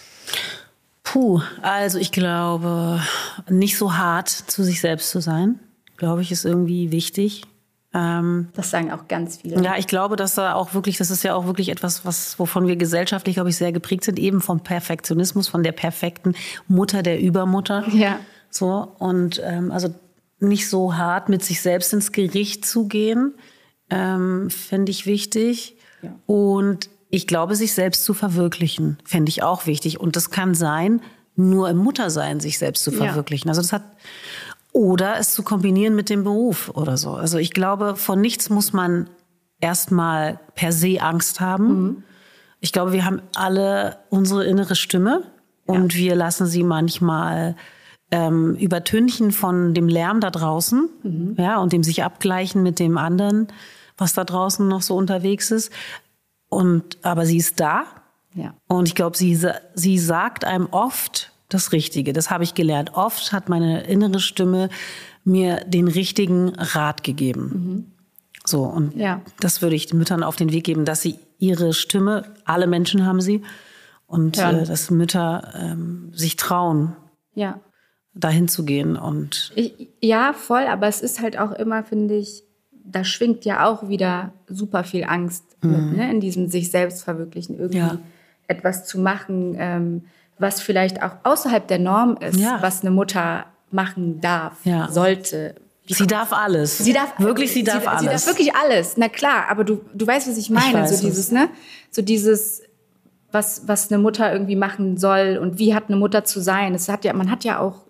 Puh, also ich glaube, nicht so hart zu sich selbst zu sein, glaube ich, ist irgendwie wichtig. Ähm, das sagen auch ganz viele. Ja, ich glaube, dass da auch wirklich, das ist ja auch wirklich etwas, was, wovon wir gesellschaftlich, glaube ich, sehr geprägt sind, eben vom Perfektionismus, von der perfekten Mutter, der Übermutter. Ja. So, und ähm, also nicht so hart mit sich selbst ins Gericht zu gehen, ähm, finde ich wichtig. Ja. Und ich glaube, sich selbst zu verwirklichen, fände ich auch wichtig. Und das kann sein, nur im Muttersein sich selbst zu verwirklichen. Ja. Also das hat, oder es zu kombinieren mit dem Beruf oder so. Also ich glaube, vor nichts muss man erstmal per se Angst haben. Mhm. Ich glaube, wir haben alle unsere innere Stimme und ja. wir lassen sie manchmal ähm, übertünchen von dem Lärm da draußen, mhm. ja, und dem sich abgleichen mit dem anderen, was da draußen noch so unterwegs ist. Und, aber sie ist da. Ja. Und ich glaube, sie, sie sagt einem oft das Richtige. Das habe ich gelernt. Oft hat meine innere Stimme mir den richtigen Rat gegeben. Mhm. So, und ja. das würde ich den Müttern auf den Weg geben, dass sie ihre Stimme, alle Menschen haben sie, und ja. äh, dass Mütter ähm, sich trauen, ja. dahin zu gehen. Und ich, ja, voll, aber es ist halt auch immer, finde ich, da schwingt ja auch wieder super viel Angst mhm. mit, ne? In diesem sich selbst verwirklichen, irgendwie ja. etwas zu machen, ähm, was vielleicht auch außerhalb der Norm ist, ja. was eine Mutter machen darf, ja. sollte. Wie sie darf alles. Sie darf wirklich, sie darf sie, alles. Sie darf wirklich alles. Na klar, aber du, du weißt, was ich meine. Ich weiß so dieses, ne, so dieses, was, was eine Mutter irgendwie machen soll und wie hat eine Mutter zu sein. Es hat ja, man hat ja auch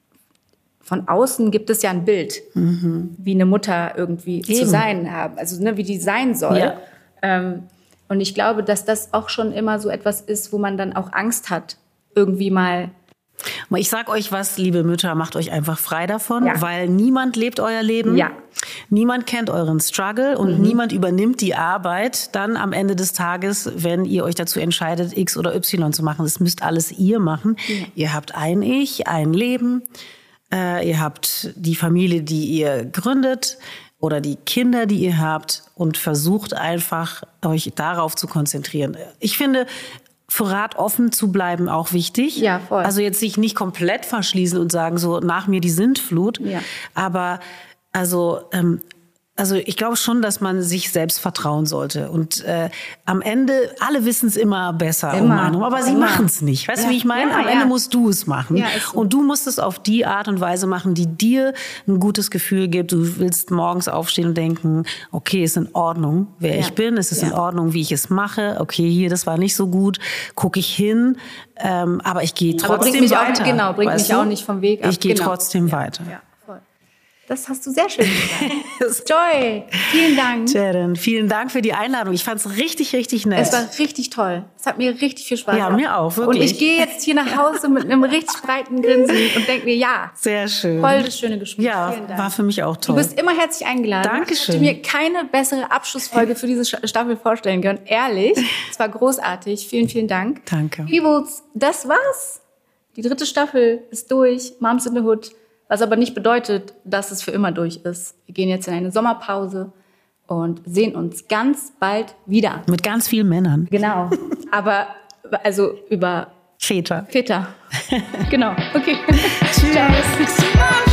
von außen gibt es ja ein Bild, mhm. wie eine Mutter irgendwie Eben. zu sein haben, also ne, wie die sein soll. Ja. Ähm, und ich glaube, dass das auch schon immer so etwas ist, wo man dann auch Angst hat, irgendwie mal. Ich sag euch was, liebe Mütter, macht euch einfach frei davon, ja. weil niemand lebt euer Leben. Ja. Niemand kennt euren Struggle und mhm. niemand übernimmt die Arbeit dann am Ende des Tages, wenn ihr euch dazu entscheidet, X oder Y zu machen. Das müsst alles ihr machen. Ja. Ihr habt ein Ich, ein Leben. Äh, ihr habt die Familie, die ihr gründet oder die Kinder, die ihr habt, und versucht einfach, euch darauf zu konzentrieren. Ich finde, für Rat offen zu bleiben auch wichtig. Ja, voll. Also jetzt sich nicht komplett verschließen und sagen, so nach mir die Sintflut. Ja. Aber also ähm, Also ich glaube schon, dass man sich selbst vertrauen sollte. Und äh, am Ende, alle wissen es immer besser, Immer. um einen, aber sie machen es nicht. Weißt du, Ja. wie ich meine? Ja, am ja. Ende musst du es machen. Ja, ist so. Und du musst es auf die Art und Weise machen, die dir ein gutes Gefühl gibt. Du willst morgens aufstehen und denken, okay, ist in Ordnung, wer Ja. ich bin. Es ist Ja. in Ordnung, wie ich es mache. Okay, hier, das war nicht so gut. Gucke ich hin. Ähm, aber ich gehe trotzdem Aber bringt mich weiter. auch, genau, bringt weißt mich du? auch nicht vom Weg ab. Ich gehe Genau. trotzdem weiter. Ja, voll. Das hast du sehr schön gesagt. Joy, vielen Dank. Sharon, vielen Dank für die Einladung. Ich fand es richtig, richtig nett. Es war richtig toll. Es hat mir richtig viel Spaß Ja, gemacht. mir auch, wirklich. Und ich gehe jetzt hier nach Hause mit einem richtig breiten Grinsen und denke mir, ja, Sehr schön. voll das schöne Gespräch. Ja, Vielen Dank. war für mich auch toll. Du bist immer herzlich eingeladen. Dankeschön. Ich hätte mir keine bessere Abschlussfolge für diese Staffel vorstellen können. Ehrlich, es war großartig. Vielen, vielen Dank. Danke. Peoples, das war's. Die dritte Staffel ist durch. Moms in the Hood. Was aber nicht bedeutet, dass es für immer durch ist. Wir gehen jetzt in eine Sommerpause und sehen uns ganz bald wieder. Mit ganz vielen Männern. Genau. Aber also über Väter. Väter. Genau. Okay. Tschüss. Ciao.